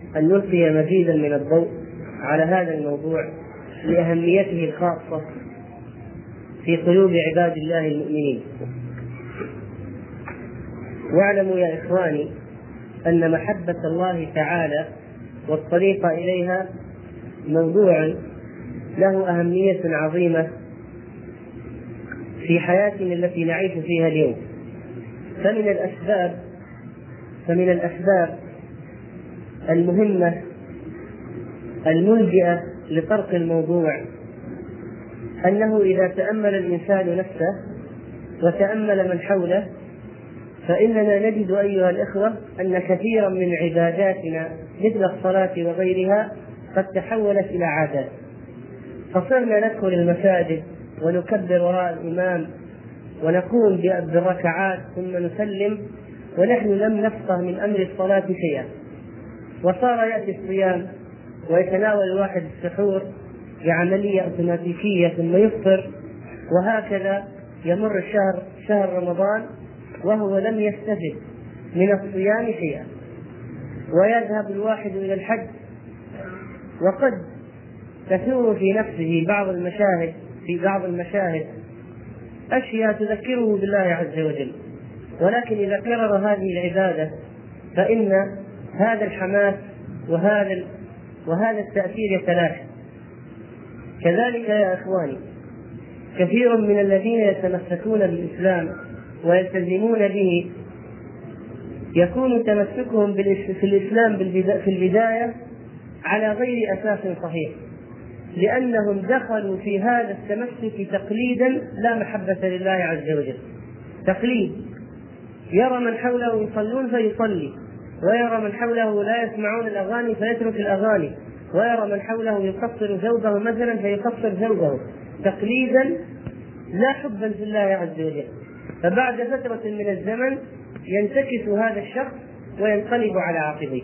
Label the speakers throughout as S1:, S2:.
S1: أن نلقي مزيدا من الضوء على هذا الموضوع لأهميته الخاصة في قلوب عباد الله المؤمنين. واعلموا يا إخواني أن محبة الله تعالى والطريق إليها موضوع له أهمية عظيمة في حياتنا التي نعيش فيها اليوم. فمن الأسباب المهمة الملجئة لطرق الموضوع أنه إذا تأمل الإنسان نفسه وتأمل من حوله فإننا نجد أيها الإخوة أن كثيرا من عباداتنا مثل الصلاة وغيرها قد تحولت إلى عادات، فصرنا ندخل المساجد ونكبر وراء الإمام ونقوم بالركعات ثم نسلم ونحن لم نفقه من أمر الصلاة شيئا، وصار يأتي الصيام ويتناول الواحد السحور بعملية أوتوماتيكية ثم يفطر، وهكذا يمر شهر رمضان وهو لم يستفد من الصيام شيئا. ويذهب الواحد إلى الحج وقد تثور في نفسه في بعض المشاهد أشياء تذكره بالله عز وجل، ولكن إذا كرر هذه العبادة فإن هذا الحماس وهذا التأثير يتلاشى. كذلك يا إخواني كثير من الذين يتمسكون بالإسلام ويلتزمون به يكون تمسكهم في الإسلام في البداية على غير أساس صحيح، لأنهم دخلوا في هذا التمسك تقليدا لا محبة لله عز وجل. تقليد، يرى من حوله يصلون فيصلي، ويرى من حوله لا يسمعون الأغاني فيترك الأغاني، ويرى من حوله يقصر زوجه مثلا فيقصر زوجه، تقليدا لا حبا في الله عز وجل. فبعد فترة من الزمن ينتكس هذا الشخص وينقلب على عقبيه.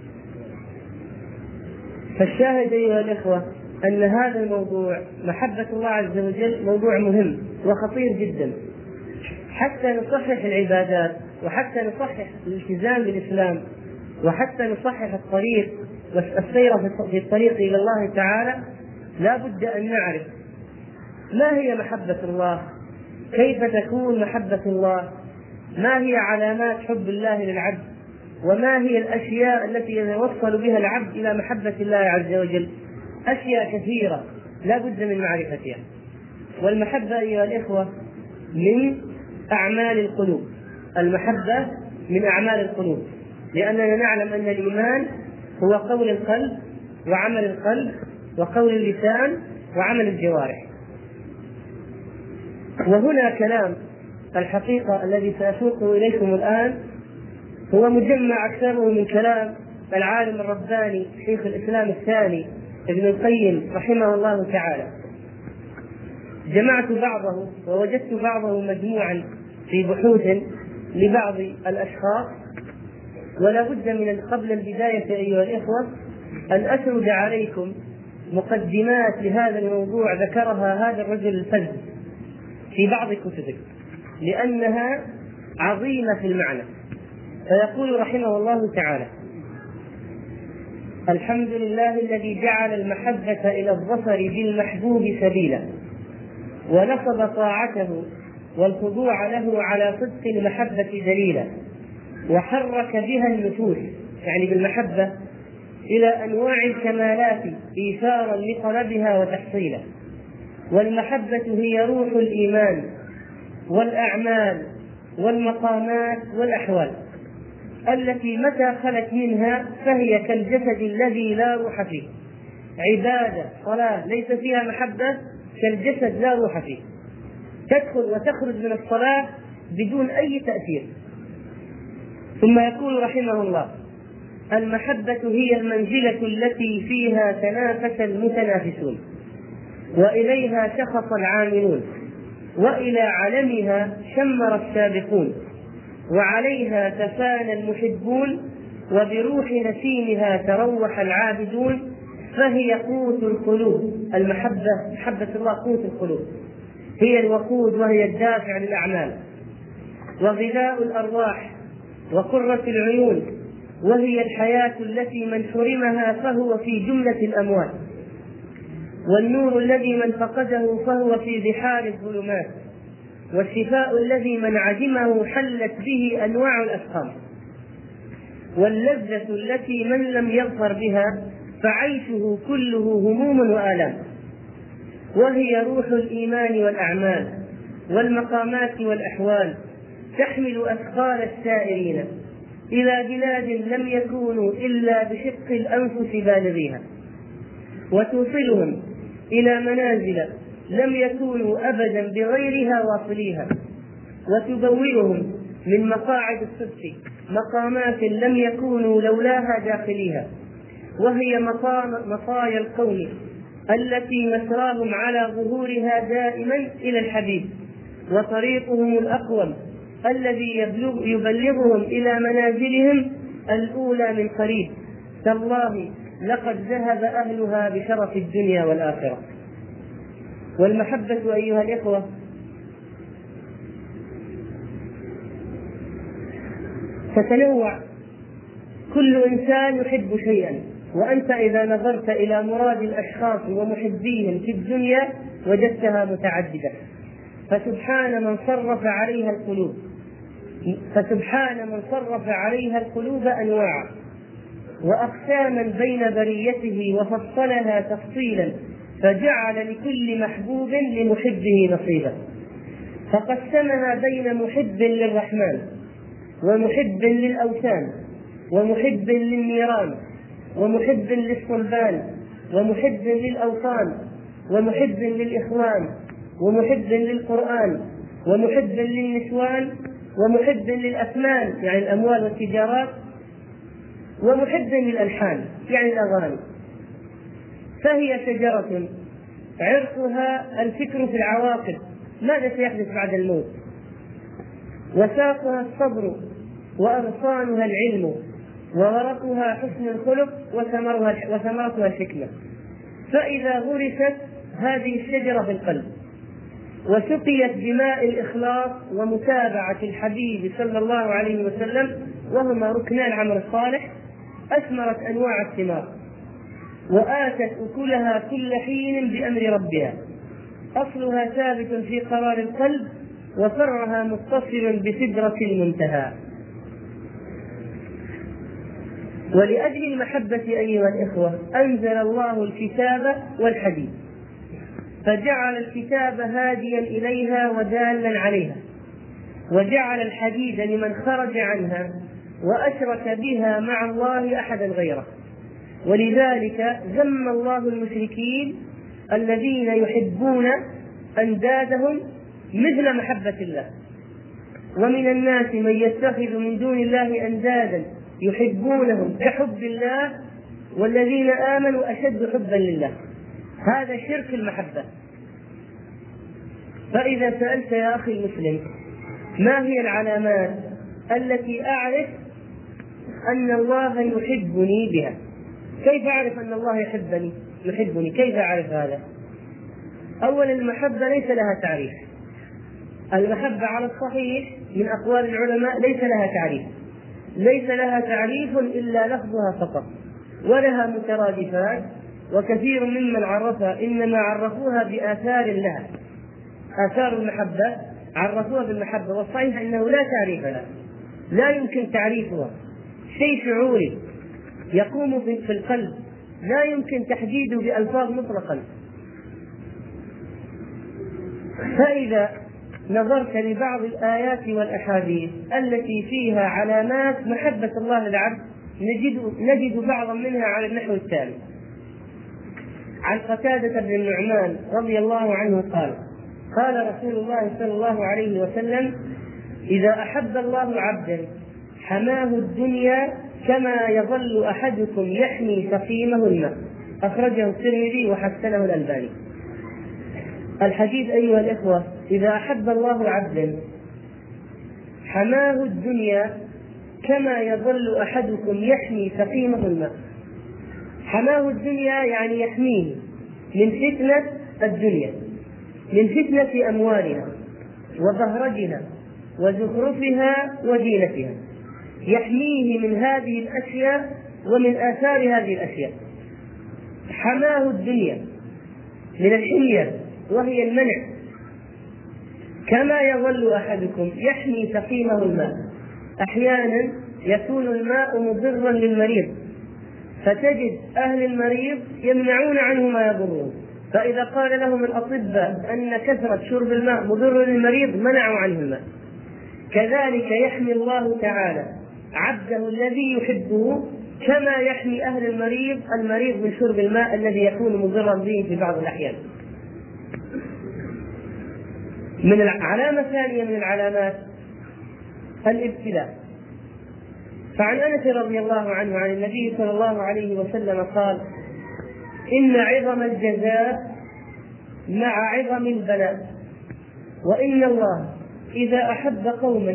S1: فالشاهد أيها الإخوة أن هذا الموضوع محبة الله عز وجل موضوع مهم وخطير جدا، حتى نصحح العبادات وحتى نصحح الالتزام بالإسلام وحتى نصحح الطريق والسير في الطريق إلى الله تعالى. لا بد أن نعرف ما هي محبة الله، كيف تكون محبة الله، ما هي علامات حب الله للعبد، وما هي الأشياء التي يتوصل بها العبد إلى محبة الله عز وجل. أشياء كثيرة لا بد من معرفتها. والمحبة أيها الإخوة من أعمال القلوب، المحبة من أعمال القلوب، لأننا نعلم أن الإيمان هو قول القلب وعمل القلب وقول اللسان وعمل الجوارح. وهنا كلام الحقيقة الذي سأسوقه إليكم الآن هو مجمع أكثره من كلام العالم الرباني شيخ الإسلام الثاني ابن القيم رحمه الله تعالى. جمعت بعضه ووجدت بعضه مجموعا في بحوث لبعض الأشخاص، ولا بد من قبل البداية أيها الإخوة أن أسرد عليكم مقدمات لهذا الموضوع ذكرها هذا الرجل الفذ في بعض كتبه لأنها عظيمة في المعنى. فيقول رحمه الله تعالى: الحمد لله الذي جعل المحبة إلى الظفر بالمحبوب سبيلا، ونصب طاعته والخضوع له على صدق المحبة دليلا، وحرك بها النفوس يعني بالمحبة إلى أنواع الكمالات إيثارا لطلبها وتحصيلا. والمحبة هي روح الإيمان والأعمال والمقامات والأحوال التي متى خلت منها فهي كالجسد الذي لا روح فيه. عبادة صلاة ليس فيها محبة كالجسد لا روح فيه، تدخل وتخرج من الصلاة بدون أي تأثير. ثم يقول رحمه الله: المحبة هي المنزلة التي فيها تنافس المتنافسون، وإليها شخص العاملون، وإلى علمها شمر السابقون، وعليها تفانى المحبون، وبروح نسيمها تروح العابدون، فهي قوت القلوب. المحبة محبة الله قوت القلوب، هي الوقود وهي الدافع للأعمال، وغذاء الأرواح، وقرة العيون، وهي الحياة التي من حرمها فهو في جملة الأموات، والنور الذي من فقده فهو في بحار الظلمات، والشفاء الذي من عدمه حلت به أنواع الأسقام، واللذة التي من لم يظفر بها فعيشه كله هموم وآلام، وهي روح الإيمان والأعمال والمقامات والأحوال، تحمل أثقال السائرين إلى بلاد لم يكونوا إلا بشق الأنفس بالغيها، وتوصلهم إلى منازل لم يكونوا أبدا بغيرها واصليها، وتبوئهم من مقاعد الصدق مقامات لم يكونوا لولاها داخليها، وهي مطايا القوم التي مسراهم على ظهورها دائما إلى الحبيب، وطريقهم الأقوم الذي يبلغهم إلى منازلهم الأولى من قريب. تالله لقد ذهب أهلها بشرف الدنيا والآخرة. والمحبة أيها الإخوة تتنوع، كل إنسان يحب شيئا، وأنت إذا نظرت إلى مراد الأشخاص ومحبيهم في الدنيا وجدتها متعددة، فسبحان من صرف عليها القلوب أنواعا وأقساما بين بريته، وفصلها تفصيلا، فجعل لكل محبوب لمحبه نصيبا، فقسمها بين محب للرحمن ومحب للأوثان ومحب للنيران ومحب للصلبان ومحب للأوطان ومحب للإخوان ومحب للقرآن ومحب للنسوان ومحب للأثمان يعني الأموال والتجارات ومحب للألحان يعني الأغاني. فهي شجرة عرقها الفكر في العواقب، ماذا سيحدث بعد الموت، وساقها الصبر، وأغصانها العلم، وورقها حسن الخلق، وثمرتها الحكمة. فإذا غرست هذه الشجرة في القلب وسقيت بماء الإخلاص ومتابعة الحبيب صلى الله عليه وسلم، وهما ركنا العمل الصالح، أثمرت أنواع الثمار وآتت أكلها كل حين بأمر ربها. أصلها ثابت في قرار القلب، وفرعها متصل بسدرة المنتهى. ولأجل المحبة أيها الإخوة أنزل الله الكتاب والحديث، فجعل الكتاب هاديا إليها ودالا عليها، وجعل الحديد لمن خرج عنها وأشرك بها مع الله أحدا غيره. ولذلك ذم الله المشركين الذين يحبون أندادهم مثل محبة الله. ومن الناس من يتخذ من دون الله أندادا يحبونهم كحب الله والذين آمنوا أشد حبا لله. هذا شرك المحبة. فإذا سألت يا أخي المسلم ما هي العلامات التي أعرف أن الله يحبني بها، كيف أعرف أن الله يحبني؟ كيف أعرف هذا؟ أولا المحبة ليس لها تعريف. المحبة على الصحيح من أقوال العلماء ليس لها تعريف إلا لفظها فقط، ولها مترادفات، وكثير ممن عرفها إنما عرفوها بآثار لها. آثار المحبة عرفوها بالمحبة، والصحيح أنه لا تعريف لها، لا يمكن تعريفها، شيء شعوري يقوم في القلب، لا يمكن تحديده بألفاظ مطلقا. فإذا نظرت لبعض الآيات والأحاديث التي فيها علامات محبة الله للعبد نجد بعضا منها على النحو التالي. عن قتادة بن النعمان رضي الله عنه قال رسول الله صلى الله عليه وسلم: إذا أحب الله عبدا حماه الدنيا كما يظل أحدكم يحمي سقيمه الماء. أخرجه الترمذي وحسنه الألباني. الحديث أيها الإخوة، إذا أحب الله عبدا حماه الدنيا كما يظل أحدكم يحمي سقيمه الماء. حماه الدنيا يعني يحميه من فتنة الدنيا، من فتنة أموالها وبهرجها وزخرفها وزينتها، يحميه من هذه الأشياء ومن آثار هذه الأشياء. حماه الدنيا من الحمية وهي المنع، كما يظل أحدكم يحمي سقيمه الماء. أحيانا يكون الماء مضرا للمريض، فتجد أهل المريض يمنعون عنه ما يضره، فإذا قال لهم الأطباء أن كثرة شرب الماء مضر للمريض منعوا عنه الماء. كذلك يحمي الله تعالى عبده الذي يحبه، كما يحمي أهل المريض من شرب الماء الذي يكون مضرا به في بعض الأحيان. من علامة ثانية من العلامات الابتلاء. فعن أنس رضي الله عنه عن النبي صلى الله عليه وسلم قال: إن عظم الجزاء مع عظم البلاء، وإن الله إذا أحب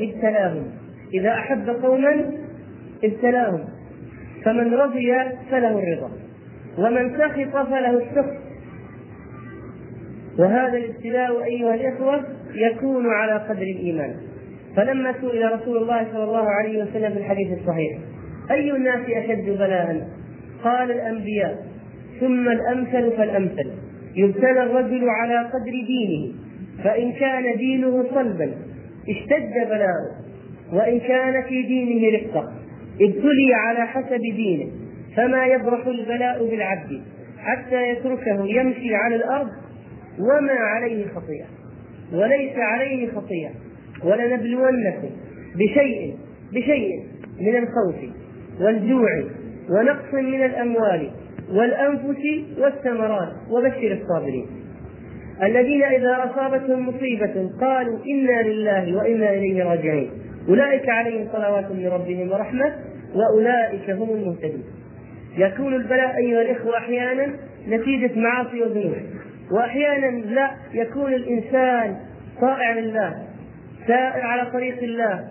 S1: قوما ابتلاهم، فمن رضي فله الرضا، ومن سخط فله السخط. وهذا الابتلاء أيها الإخوة يكون على قدر الإيمان. فلما سئل رسول الله صلى الله عليه وسلم في الحديث الصحيح: أي الناس أشد بلاء؟ قال: الأنبياء، ثم الأمثل فالأمثل. يبتلى الرجل على قدر دينه، فإن كان دينه صلبا اشتد بلاؤه، وإن كان في دينه رقة ابتلي على حسب دينه. فما يبرح البلاء بالعبد حتى يتركه يمشي على الأرض وما عليه خطيئة وليس عليه خطيئة. ولنبلونكم بشيء من الخوف والجوع ونقص من الأموال والأنفس والثمرات وبشر الصابرين الذين إذا أصابتهم مصيبة قالوا إنا لله وإنا إليه راجعون أولئك عليهم صلوات من ربهم ورحمة وأولئك هم المهتدون. يكون البلاء أيها الإخوة أحيانا نتيجة معاصي وذنوب، وأحيانا لا، يكون الإنسان طائع لله، سائر على طريق الله،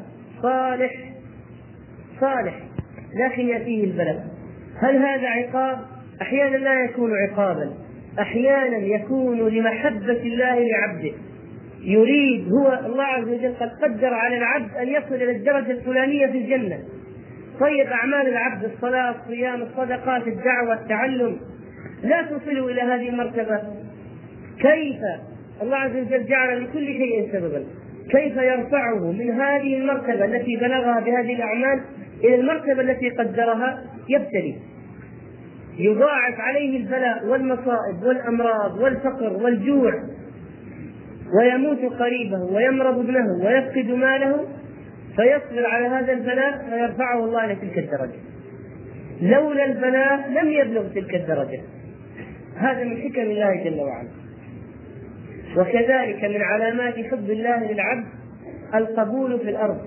S1: صالح لكن يأتيه البلاء. هل هذا عقاب؟ أحيانا لا يكون عقابا، أحيانا يكون لمحبة الله لعبده، يريد هو الله عز وجل قد قدر على العبد أن يصل إلى الدرجة الفلانية في الجنة. طيب أعمال العبد الصلاة، الصيام، الصدقات، الدعوة، التعلم لا تصل إلى هذه المرتبة. كيف الله عز وجل جعل لكل شيء سببا، كيف يرفعه من هذه المرتبة التي بلغها بهذه الأعمال إلى المرتبة التي قدرها؟ يبتلي، يضاعف عليه البلاء والمصائب والأمراض والفقر والجوع، ويموت قريبه ويمرض ابنه ويفقد ماله، فيصبر على هذا البلاء فيرفعه الله إلى تلك الدرجة. لولا البلاء لم يبلغ تلك الدرجة. هذا من حكم الله جل وعلا. وكذلك من علامات حب الله للعبد القبول في الأرض.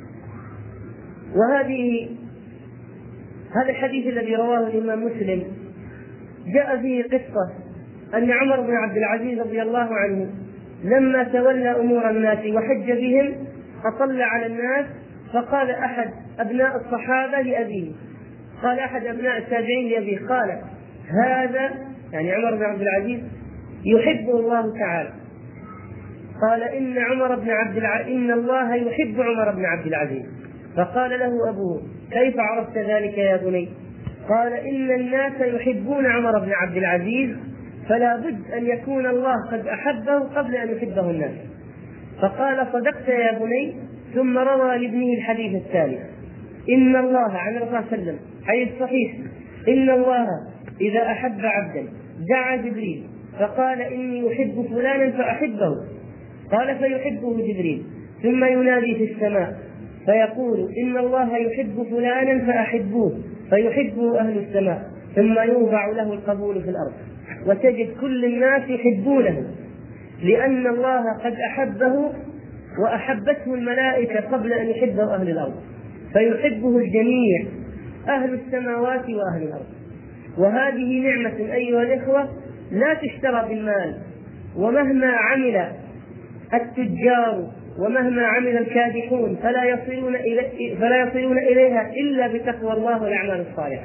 S1: هذا الحديث الذي رواه الإمام مسلم جاء فيه قصة أن عمر بن عبد العزيز رضي الله عنه لما تولى أمور الناس وحج بهم أطلع على الناس، فقال أحد أبناء الصحابة لأبيه، قال أحد أبناء التابعين لأبيه، قال: هذا يعني عمر بن عبد العزيز يحبه الله تعالى. قال: إن الله يحب عمر بن عبد العزيز. فقال له أبوه: كيف عرفت ذلك يا بني؟ قال: إن الناس يحبون عمر بن عبد العزيز، فلا بد أن يكون الله قد أحبه قبل أن يحبه الناس. فقال: صدقت يا بني. ثم روى لابنه الحديث التالي: إن الله عن الرسول صلى الله عليه وسلم حديث صحيح: إن الله إذا أحب عبدا دعا جبريل فقال: إني أحب فلانا فأحبه. قال: فيحبه جبريل، ثم ينادي في السماء فيقول: إن الله يحب فلانا فأحبوه، فيحبه أهل السماء، ثم يوضع له القبول في الأرض، وتجد كل الناس يحبونه لأن الله قد أحبه وأحبته الملائكة قبل أن يحبه أهل الأرض، فيحبه الجميع، أهل السماوات وأهل الأرض. وهذه نعمة أيها الإخوة لا تشترى بالمال، ومهما عمل التجار ومهما عمل الكادحون فلا يصلون إليها إلا بتقوى الله والأعمال الصالحة.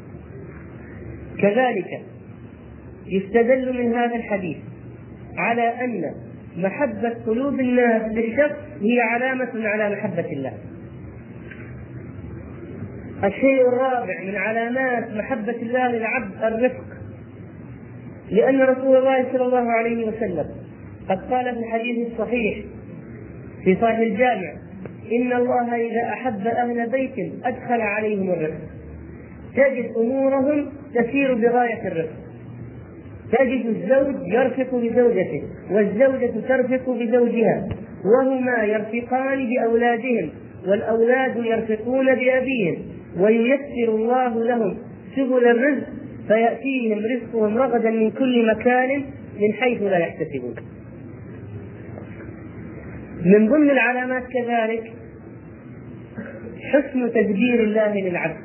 S1: كذلك يستدل من هذا الحديث على أن محبة قلوب الناس للشخص هي علامة على محبة الله. الشيء الرابع من علامات محبة الله للعبد الرفق، لأن رسول الله صلى الله عليه وسلم قد قال في الحديث الصحيح في صحيح الجامع: إن الله إذا أحب أهل بيت أدخل عليهم الرفق، تجد أمورهم تسير بغاية الرفق، تجد الزوج يرفق بزوجته والزوجة ترفق بزوجها، وهما يرفقان بأولادهم والأولاد يرفقون بأبيهم، وييسر الله لهم سبل الرزق فيأتيهم رزقهم رغدا من كل مكان من حيث لا يحتسبون. من ضمن العلامات كذلك حسن تدبير الله للعبد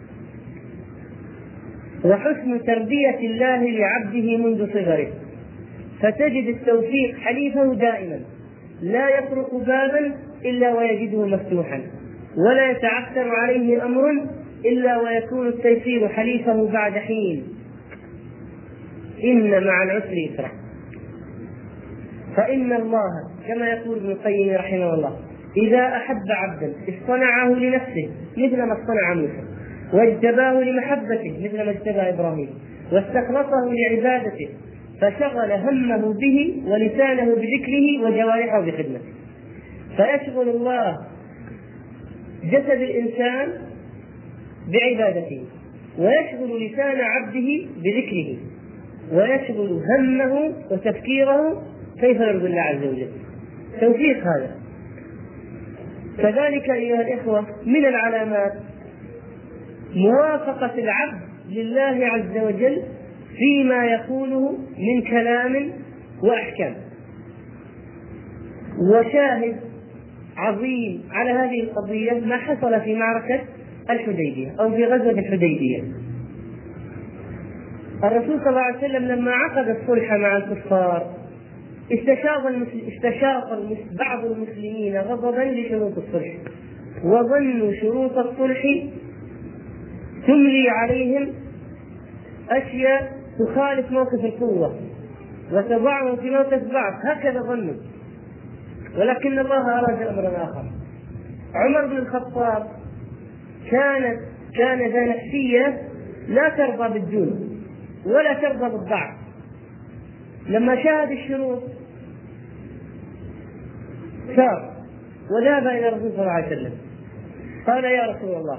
S1: وحسن تربية الله لعبده منذ صغره، فتجد التوفيق حليفه دائما، لا يطرق بابا إلا ويجده مفتوحا، ولا يتعثر عليه أمر إلا ويكون التيسير حليفه بعد حين. إن مع العسر يسرا، فإن الله كما يقول ابن القيم رحمه الله: إذا أحب عبدا اصطنعه لنفسه مثل ما اصطنع موسى، واجتباه لمحبته مثل ما اجتبى إبراهيم، واستخلصه لعبادته فشغل همه به ولسانه بذكره وجوارحه بخدمته. فيشغل الله جسد الإنسان بعبادته، ويشغل لسان عبده بذكره، ويشغل همه وتفكيره كيف يرضي الله عز وجل. توفيق هذا. كذلك أيها الإخوة من العلامات موافقة العبد لله عز وجل فيما يقوله من كلام وأحكام. وشاهد عظيم على هذه القضية ما حصل في معركة الحديبية أو في غزوة الحديبية. الرسول صلى الله عليه وسلم لما عقد الصلح مع الكفار استشاط بعض المسلمين غضبا لشروط الصلح، وظنوا شروط الصلح تملي عليهم أشياء تخالف موقف القوة وتضعهم في موقف ضعف، هكذا ظنوا. ولكن الله أراد أمرا آخر. عمر بن الخطاب كان ذا نفسية لا ترضى بالدون ولا ترضى بالضعف. لما شاهد الشروط سار وذهب إلى الرسول صلى الله عليه وسلم قال: يا رسول الله،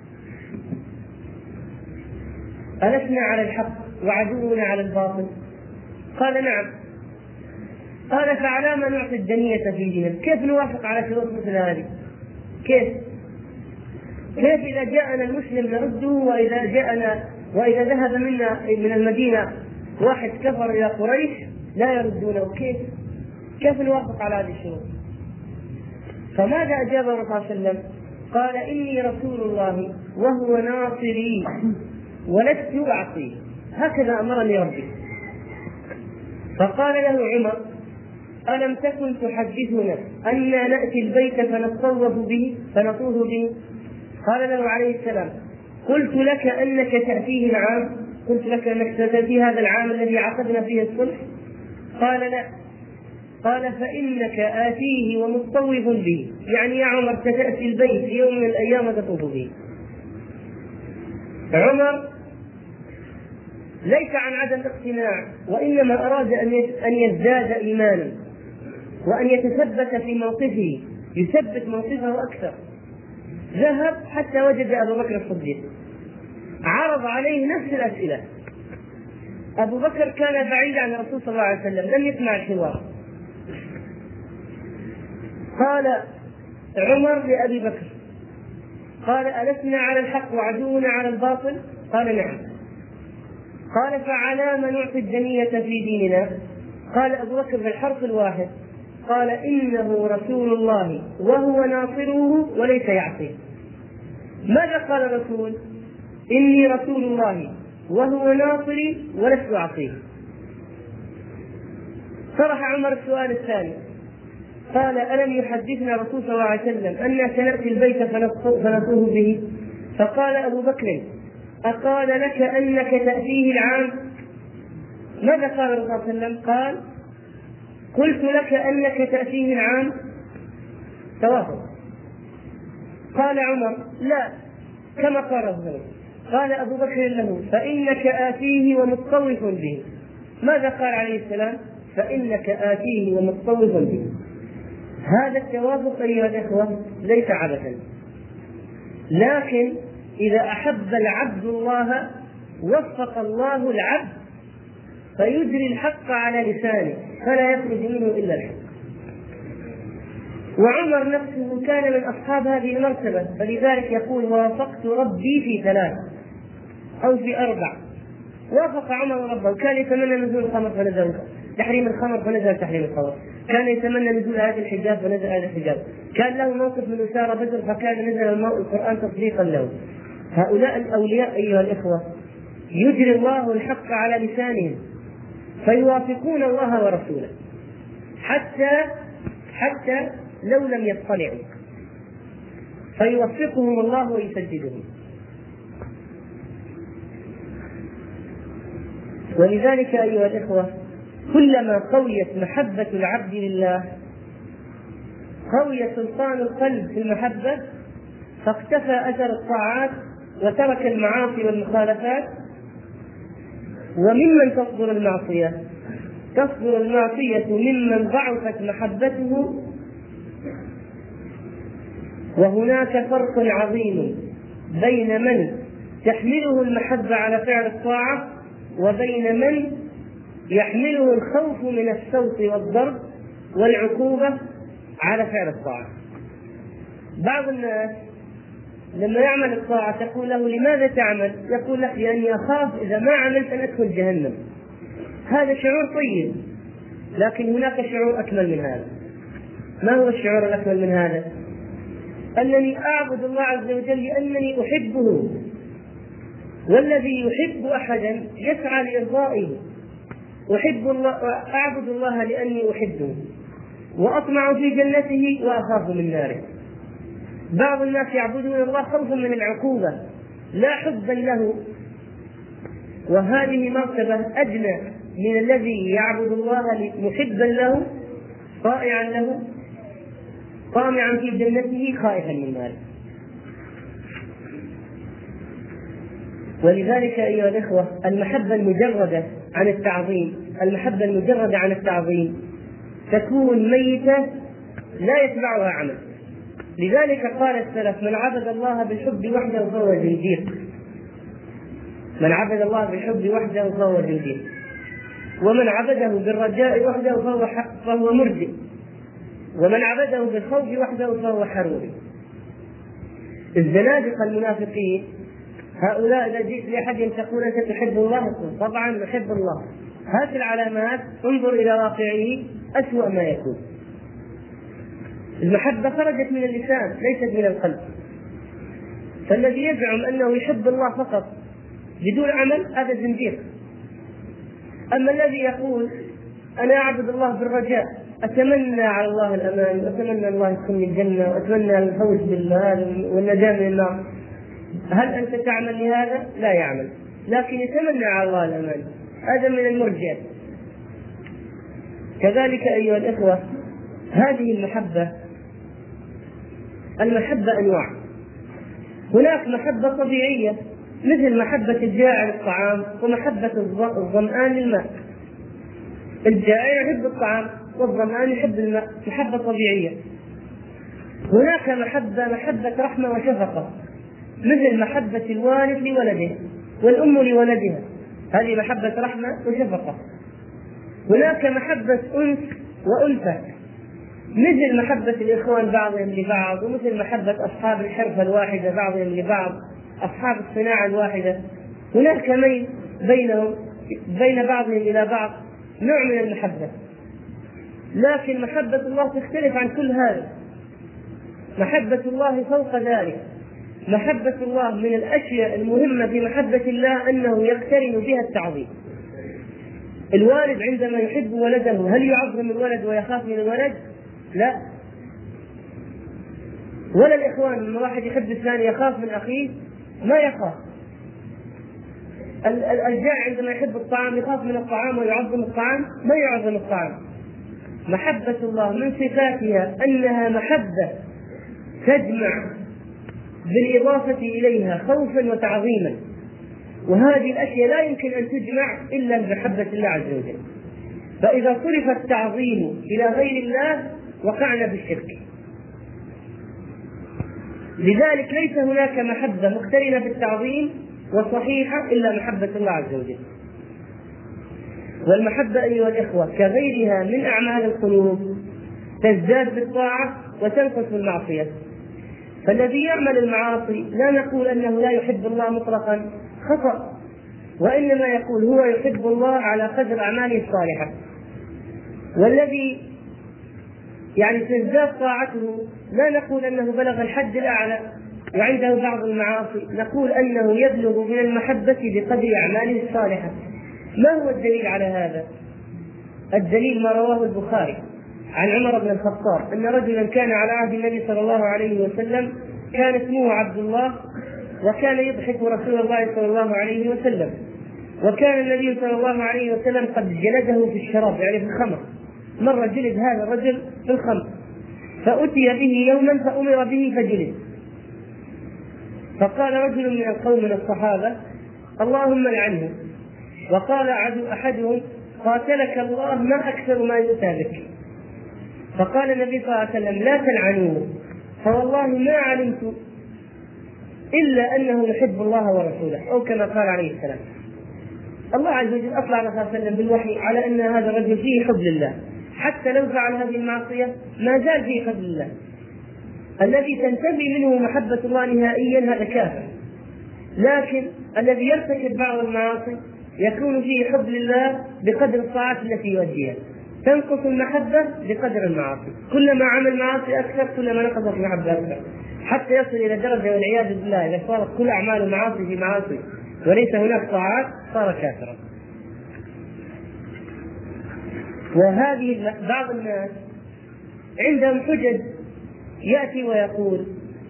S1: ألسنا على الحق وعدونا على الباطل؟ قال: نعم. قال: فعلى ما نعطي الدنية في ديننا؟ كيف نوافق على شروط مثل هذه؟ كيف إذا جاءنا المسلم نرده، وإذا ذهب منا من المدينة واحد كفر إلى قريش لا يردونه؟ كيف نوافق على هذه الشروط؟ فماذا أجاب الرسول صلى الله عليه وسلم؟ قال: إني رسول الله وهو ناصري ولست أعصيه، هكذا أمرني ربي. فقال له عمر: ألم تكن تحدثنا أننا نأتي البيت فنطوف به؟ قال له عليه السلام: قلت لك أنك تأتيه العام؟ قلت لك أنك ستأتي هذا العام الذي عقدنا فيه الصلح؟ قال: لا. قال: فإنك آتيه ومطوف به، يعني يا عمر ستأتي البيت في يوم من الأيام وتطوف به. عمر ليس عن عدم اقتناع، وإنما أراد أن يزداد إيمانا وأن يتثبت في موقفه، يثبت موقفه أكثر. ذهب حتى وجد أبو بكر الصديق، عرض عليه نفس الأسئلة. أبو بكر كان بعيد عن الرسول صلى الله عليه وسلم، لم يسمع الحوار. قال عمر لأبي بكر: قال: ألسنا على الحق وعدونا على الباطل؟ قال: نعم. قال: فعلى ما نعطي الدنية في ديننا؟ قال أبو بكر بالحرف الواحد: قال: إنه رسول الله وهو ناصره وليس يعصيه. ماذا قال الرسول؟ إني رسول الله وهو ناصري ولست أعصيه. طرح عمر السؤال الثاني، قال: ألم يحدثنا الرسول صلى الله عليه وسلم أننا سنأتي البيت فنطوف به؟ فقال أبو بكر: أقال لك أنك تأتيه العام؟ ماذا قال الرسول صلى الله عليه وسلم؟ قال: قلت لك أنك تأتيه العام. توافق. قال عمر: لا، كما قال الرسول. قال أبو بكر له: فإنك آتيه ومتطوف به. ماذا قال عليه السلام؟ فإنك آتيه ومتطوف به. هذا التوافق أيها الإخوة ليس عبثا، لكن إذا أحب العبد الله وفق الله العبد فيجري الحق على لسانه فلا يخرج منه إلا الحق. وعمر نفسه كان من أصحاب هذه المرتبة، فلذلك يقول: وافقت ربي في 3 أو في 4. وافق عمر ربه، كان يتمنى نزول الخمر فنزل تحريم الخمر فنزل تحريم الخمر، كان يتمنى نزول هذا الحجاب فنزل هذا الحجاب، كان له موقف من أسارة بدر فكان نزل القرآن تصديقا له. هؤلاء الأولياء أيها الإخوة يجري الله الحق على لسانهم فيوافقون الله ورسوله حتى لو لم يطلعوا، فيوفقهم الله ويسددهم. ولذلك أيها الإخوة كلما قويت محبة العبد لله قوي سلطان القلب في المحبة، فاختفى أثر الطاعات وترك المعاصي والمخالفات. وممن تصدر المعصية ممن ضعفت محبته. وهناك فرق عظيم بين من تحمله المحبة على فعل الطاعة وبين من يحمله الخوف من السوط والضرب والعقوبة على فعل الطاعة. بعض الناس لما يعمل الطاعة تقول له: لماذا تعمل؟ يقول لك: لأني أخاف إذا ما عملت أن أدخل جهنم. هذا شعور طيب، لكن هناك شعور أكمل من هذا. ما هو الشعور الأكمل من هذا؟ أنني أعبد الله عز وجل لأنني أحبه، والذي يحب أحدا يسعى لإرضائه. أعبد الله لأني أحبه وأطمع في جنته وأخاف من ناره. بعض الناس يعبدون الله خوفا من العقوبة لا حبا له، وهذه مرتبة أدنى من الذي يعبد الله محبا له طائعا له طامعا في جنته خائفا من ناره. ولذلك أيها الإخوة المحبة المجردة عن التعظيم تكون ميتة لا يتبعها عمل. لذلك قال السلف: من عبد الله بالحب وحده فهو زنديق. من عبد الله بالحب وحده فهو زنديق، ومن عبده بالرجاء وحده فهو مرجئ، ومن عبده بالخوف وحده فهو حروري. الزنادقة المنافقين هؤلاء إذا جئت لأحد تقول: أنت تحب الله؟ طبعا أحب الله. هات العلامات، انظر إلى واقعه، أسوأ ما يكون. المحبة خرجت من اللسان ليست من القلب. فالذي يزعم أنه يحب الله فقط بدون عمل هذا زنديق. أما الذي يقول: أنا أعبد الله بالرجاء، أتمنى على الله الأمان، وأتمنى الله يدخلني الجنة، وأتمنى الفوز بالله والنجاة من النار، هل أنت تعمل لهذا؟ لا يعمل، لكن يتمنى على الله الأمان. هذا من المرجئة. كذلك أيها الإخوة هذه المحبة أنواع. هناك محبة طبيعية مثل محبة الجائع للطعام ومحبة الظمآن للماء. الجائع يحب الطعام والظمآن يحب الماء، محبة طبيعية. هناك محبة رحمة وشفقة مثل محبة الوالد لولده والأم لولدها، هذه محبة رحمة وشفقة. هناك محبة أنس وألفة مثل محبة الإخوان بعضهم لبعض، ومثل محبة أصحاب الحرفة الواحدة بعضهم لبعض، أصحاب الصناعة الواحدة. هناك ميل بين بعضهم إلى بعض، نوع من المحبة. لكن محبة الله تختلف عن كل هذا. محبة الله فوق ذلك. محبة الله من الأشياء المهمة في محبة الله أنه يقترن بها التعظيم. الوالد عندما يحب ولده هل يعظم الولد ويخاف من الولد؟ لا. ولا الإخوان لما واحد يحب الثاني يخاف من أخيه؟ ما يخاف. الجائع عندما يحب الطعام يخاف من الطعام ويعظم الطعام؟ ما يعظم الطعام. محبة الله من صفاتها أنها محبة تجمع بالإضافة إليها خوفا وتعظيما، وهذه الأشياء لا يمكن أن تجمع إلا بمحبة الله عز وجل. فإذا صرف التعظيم إلى غير الله وقعنا بالشرك. لذلك ليس هناك محبة مقترنة بالتعظيم وصحيحة إلا محبة الله عز وجل. والمحبة أيها الإخوة كغيرها من أعمال القلوب تزداد بالطاعة وتنقص بالمعصية. فالذي يعمل المعاصي لا نقول أنه لا يحب الله مطلقا، خطأ، وإنما يقول هو يحب الله على قدر أعماله الصالحة. والذي تزداد طاعته لا نقول أنه بلغ الحد الأعلى وعنده بعض المعاصي، نقول أنه يبلغ من المحبة بقدر أعماله الصالحة. ما هو الدليل على هذا؟ الدليل ما رواه البخاري عن عمر بن الخطاب أن رجلا كان على عهد النبي صلى الله عليه وسلم كان اسمه عبد الله، وكان يضحك رسول الله صلى الله عليه وسلم، وكان النبي صلى الله عليه وسلم قد جلده في الشراب في الخمر. مر جلد هذا الرجل في الخمر، فأتي به يوما فأمر به فجلد. فقال رجل من القوم من الصحابة اللهم لعنه. وقال أحدهم قاتلك الله ما أكثر ما يؤتى بك. فقال النبي صلى الله عليه وسلم لا تلعنوه، فوالله ما علمت إلا أنه يحب الله ورسوله، أو كما قال عليه السلام. الله عز وجل أطلع الرسول صلى الله عليه وسلم بالوحي على أن هذا الرجل فيه حب لله، حتى لو فعل هذه المعصية ما زال فيه حب لله. الذي تنتفي منه محبة الله نهائيا هذا كافر، لكن الذي يرتكب بعض المعاصي يكون فيه حب لله بقدر الطاعات التي يؤديها، تنقص المحبة بقدر المعاصي. كلما عمل معاصي أكثر كلما نقصت المحبة أكثر، حتى يصل إلى درجة والعياذ بالله إذا صارت كل أعماله معاصي في معاصي وليس هناك طاعات صار كافرا. وهذه بعض الناس عندهم حجج، يأتي ويقول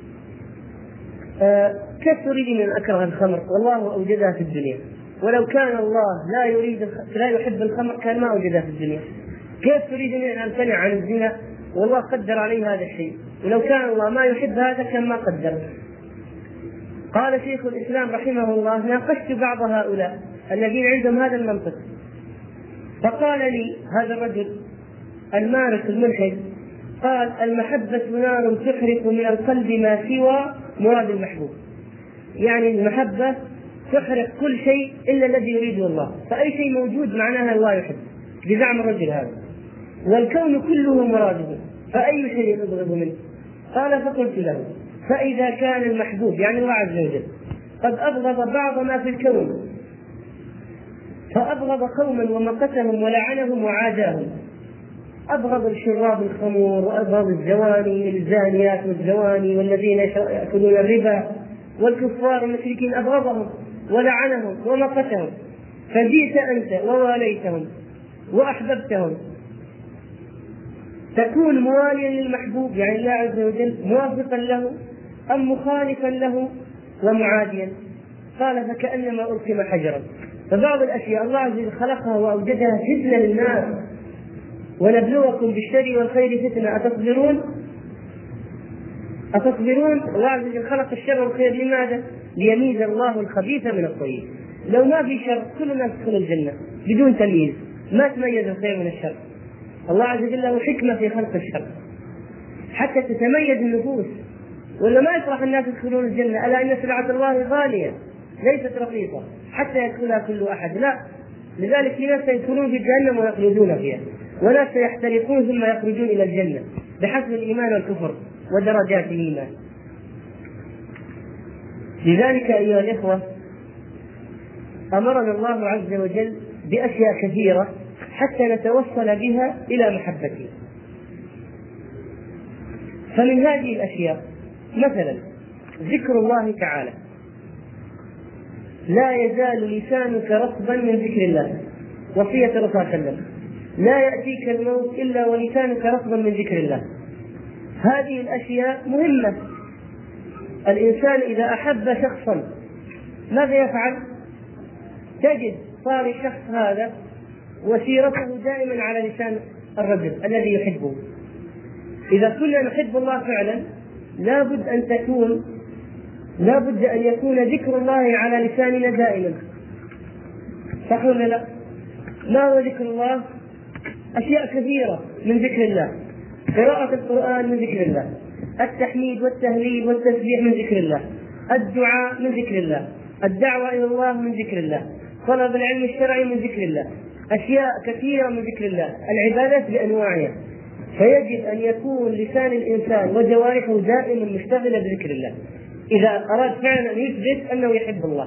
S1: كيف تريد أن أكره الخمر والله أوجدها في الدنيا، ولو كان الله لا يحب الخمر كان ما أوجدها في الدنيا. كيف تريد أن أمتنع عن الزنا والله قدر عليه هذا الشيء، ولو كان الله ما يحب هذا كان ما قدر. قال شيخ الإسلام رحمه الله ناقشت بعض هؤلاء الذين عندهم هذا المنطق، فقال لي هذا الرجل المارق الملحد قال المحبة نار تحرق من القلب ما سوى مراد المحبوب. المحبة تحرق كل شيء إلا الذي يريده الله، فأي شيء موجود معناها الله يحب بزعم الرجل هذا، والكون كله مراده، فأي شيء يبغض منه؟ قال فقلت له فإذا كان المحبوب الله عز وجل قد أبغض بعض ما في الكون، فأبغض قوما ومقتهم ولعنهم وعاداهم، أبغض الشراب الخمور وأبغض الزواني الزانيات والزواني والذين يأكلون الربا والكفار المشركين، أبغضهم ولعنهم ومقتهم، فجئت أنت وواليتهم وأحببتهم، تكون مواليا للمحبوب الله عز وجل موافقا له أم مخالفا له ومعاديا؟ قال فكأنما ألقم حجرا. فبعض الأشياء الله عز وجل خلقها وأوجدها فتنة للناس، ونبلوكم بالشر والخير فتنة أتصبرون؟ الله عز وجل خلق الشر والخير لماذا؟ ليميز الله الخبيث من الطيب. لو ما في شر كل الناس تدخل الجنة بدون تمييز، ما تميز الخير من الشر. الله عز وجل له حكمة في خلق الشر حتى تتميز النفوس، ولا ما يفرح الناس يدخلون الجنة، ألا إن سلعة الله غالية ليست رخيصة حتى يدخلها كل أحد، لا. لذلك في ناس يدخلون في جهنم ويخلدون فيها، وناس يحترقون ثم يخرجون إلى الجنة بحسب الإيمان والكفر ودرجات الإيمان. لذلك أيها الإخوة أمرنا الله عز وجل بأشياء كثيرة حتى نتوصل بها إلى محبته. فمن هذه الأشياء مثلا ذكر الله تعالى، لا يزال لسانك رطبا من ذكر الله، وصية الرسول صلى الله عليه وسلم لا يأتيك الموت إلا ولسانك رطبا من ذكر الله. هذه الأشياء مهمة. الإنسان إذا أحب شخصا ماذا يفعل؟ تجد صار الشخص هذا وسيرته دائما على لسان الرجل الذي يحبه. إذا كنا نحب الله فعلا لابد أن تكون لا بد أن يكون ذكر الله على لساننا دائما، صح ولا لا؟ ما هو ذكر الله؟ أشياء كثيرة من ذكر الله، قراءة القرآن من ذكر الله، التحميد والتهليل والتسبيح من ذكر الله، الدعاء من ذكر الله، الدعوة إلى الله من ذكر الله، طلب العلم الشرعي من ذكر الله، أشياء كثيرة من ذكر الله، العبادات بأنواعها. فيجب أن يكون لسان الإنسان وجوارحه دائما مشتغلة بذكر الله إذا أراد فعلا أن يثبت أنه يحب الله.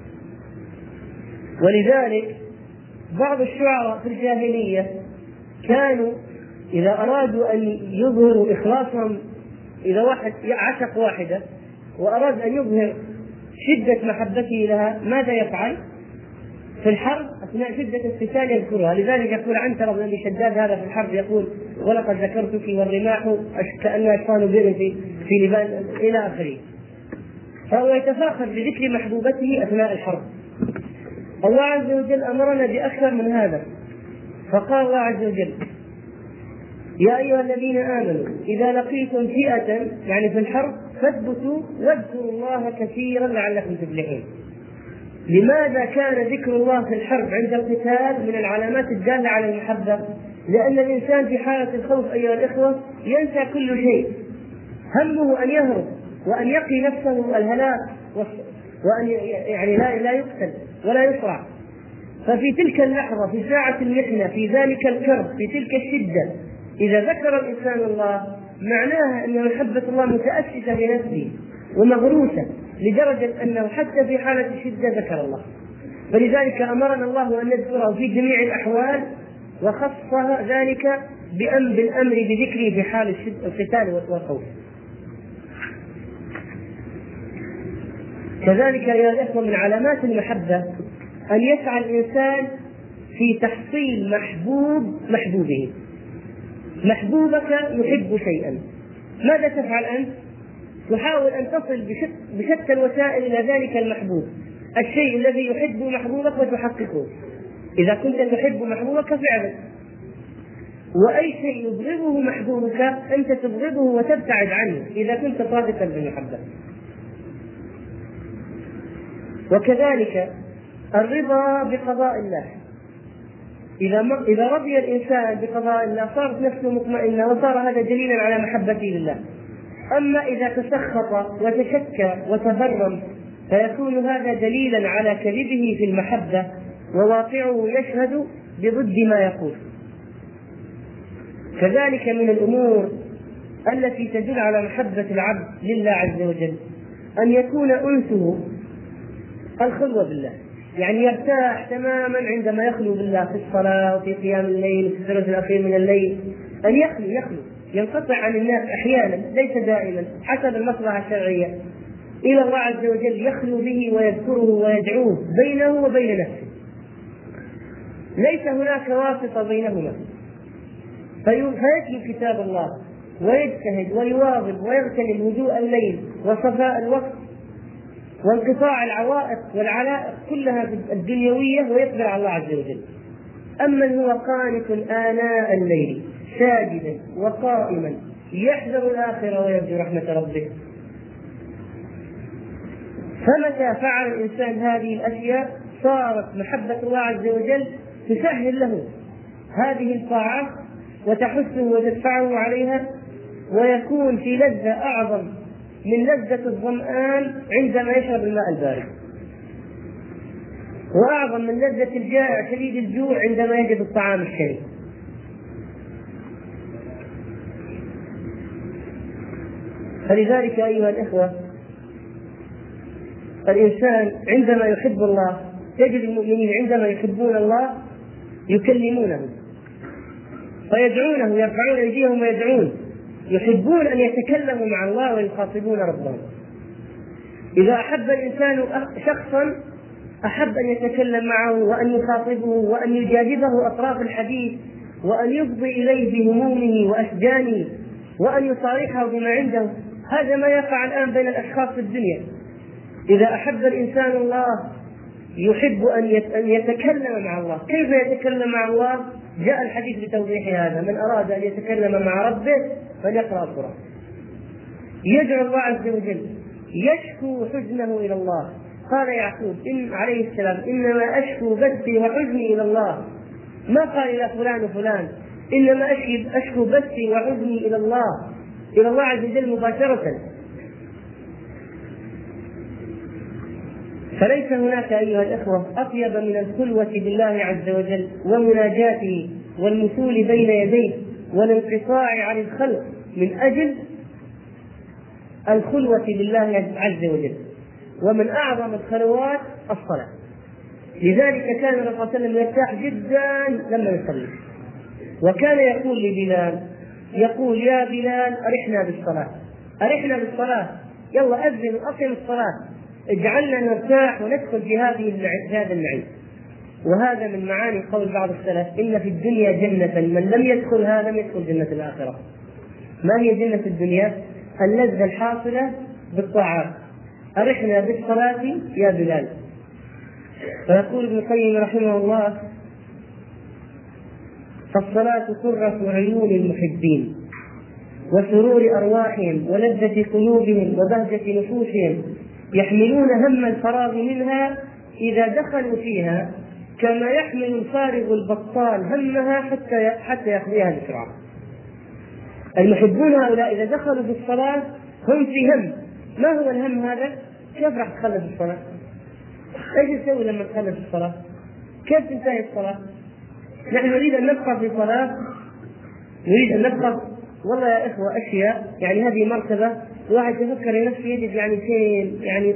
S1: ولذلك بعض الشعراء في الجاهلية كانوا إذا أرادوا أن يظهروا إخلاصهم، إذا واحد عشق واحدة وأراد أن يظهر شدة محبته لها، ماذا يفعل؟ في الحرب أثناء شدة القتال يذكرها. لذلك يقول عنترة بن شداد هذا في الحرب يقول: ولقد ذكرتك والرماح كأنها أشفان بئر في لبان إلى آخره. فهو يتفاخر بذكر محبوبته أثناء الحرب. الله عز وجل أمرنا بأكثر من هذا، فقال الله عز وجل: يا أيها الذين آمنوا إذا لقيتم فئة، يعني في الحرب، فاثبتوا واذكروا الله كثيرا لعلكم تفلحون. لماذا كان ذكر الله في الحرب عند القتال من العلامات الدالة على المحبة؟ لأن الإنسان في حالة الخوف أيها الإخوة ينسى كل شيء، همه أن يهرب وأن يقي نفسه الهلاك، وأن يعني لا يقتل ولا يصرع. ففي تلك اللحظة، في ساعة المحنة، في ذلك الكرب، في تلك الشدة، إذا ذكر الإنسان الله معناها أن محبة الله متأسسة بنفسه ومغروسة لدرجة أنه حتى في حالة الشدة ذكر الله. فلذلك أمرنا الله أن نذكره في جميع الأحوال، وخصها ذلك بالأمر بذكره في حال القتال والخوف. كذلك يا الأخوة من علامات المحبة أن يسعى الإنسان في تحصيل محبوبه. محبوبك يحب شيئا، ماذا تفعل أنت؟ تحاول أن تصل بشتى الوسائل إلى ذلك المحبوب، الشيء الذي يحب محبوبك وتحققه. إذا كنت تحب محبوبك فعلا، وأي شيء يبغضه محبوبك أنت تبغضه وتبتعد عنه إذا كنت صادقا بالمحبة. وكذلك الرضا بقضاء الله، إذا رضي الإنسان بقضاء الله صارت نفسه مطمئنة وصار هذا دليلا على محبته لله. أما إذا تسخط وتشكى وتبرم فيكون هذا دليلا على كذبه في المحبة، وواقعه يشهد بضد ما يقول. كذلك من الأمور التي تدل على محبة العبد لله عز وجل أن يكون أنسه الخلوة بالله، يعني يرتاح تماما عندما يخلو بالله في الصلاة وفي قيام الليل وفي الثلث الأخير من الليل، أن يخلو ينقطع عن الناس أحيانا، ليس دائما، حسب المصلحة الشرعية، إلى الله عز وجل، يخلو به ويذكره ويدعوه بينه وبين نفسه، ليس هناك واسطة بينهما. فيتلو كتاب الله ويجتهد ويواظب ويغتنم هدوء الليل وصفاء الوقت وانقطاع العوائق والعلائق كلها الدنيوية، ويقبل على الله عز وجل. أما هو قانت آناء الليل ساجدا وقائما يحذر الآخرة ويرجو رحمة ربه. فمتى فعل الإنسان هذه الأشياء صارت محبة الله عز وجل تسهل له هذه الطاعات وتحثه وتدفعه عليها، ويكون في لذة أعظم من لذة الظمآن عندما يشرب الماء البارد، وأعظم من لذة الجائع شديد الجوع عندما يجد الطعام الشهي. فلذلك أيها الإخوة، الإنسان عندما يحب الله، تجد المؤمنين عندما يحبون الله يكلمونه ويدعونه، يرفعون أيديهم ويدعون، يحبون أن يتكلموا مع الله ويخاطبون ربهم. إذا أحب الإنسان شخصا أحب أن يتكلم معه وأن يخاطبه وأن يجاذبه أطراف الحديث وأن يفضي إليه بهمومه وأشجانه وأن يصارحه بما عنده. هذا ما يقع الآن بين الأشخاص في الدنيا. إذا أحب الإنسان الله يحب أن يتكلم مع الله. كيف يتكلم مع الله؟ جاء الحديث بتوضيح هذا: من أراد أن يتكلم مع ربه فليقرأ القرآن. يدعو الله عز وجل، يشكو حزنه إلى الله. قال يعقوب عليه السلام: إنما أشكو بثي وحزني إلى الله. ما قال إلى فلان وفلان، إنما أشكو بثي وحزني إلى الله عز وجل مباشرة. فليس هناك أيها الأخوة أطيب من الخلوة بالله عز وجل ومناجاته والمثول بين يديه والانقطاع عن الخلق من أجل الخلوة بالله عز وجل. ومن أعظم الخلوات الصلاة. لذلك كان الرسول صلى الله عليه وسلم يرتاح جدا لما يصلي، وكان يقول لبلال، يقول: يا بلال أرحنا بالصلاة، يلا أذن أقم الصلاة، اجعلنا نرتاح وندخل في هذا النعيم. وهذا من معاني قول بعض السلف: إن في الدنيا جنة من لم يدخلها لم يدخل جنة الآخرة. ما هي جنة الدنيا؟ اللذة الحاصلة بالطاعات. أرحنا بالصلاة يا بلال. فيقول ابن القيم رحمه الله: فالصلاة قرة عيون المحبين وسرور أرواحهم ولذة قلوبهم وبهجة نفوسهم، يحملون هم الفراغ منها إذا دخلوا فيها كما يحمل الفارغ البطال همها حتى يقضيها بسرعة. المحبون هؤلاء إذا دخلوا في الصلاة هم في هم. ما هو الهم هذا؟ كيف راح تخلص الصلاة؟ ايش تسوي لما تخلص الصلاة؟ كيف تنتهي الصلاة؟ نحن نريد أن نبقى في صلاة، نريد أن نبقى. والله يا إخوة أشياء يعني هذه مرتبة الواحد يفكر نفسه يجد يعني فين،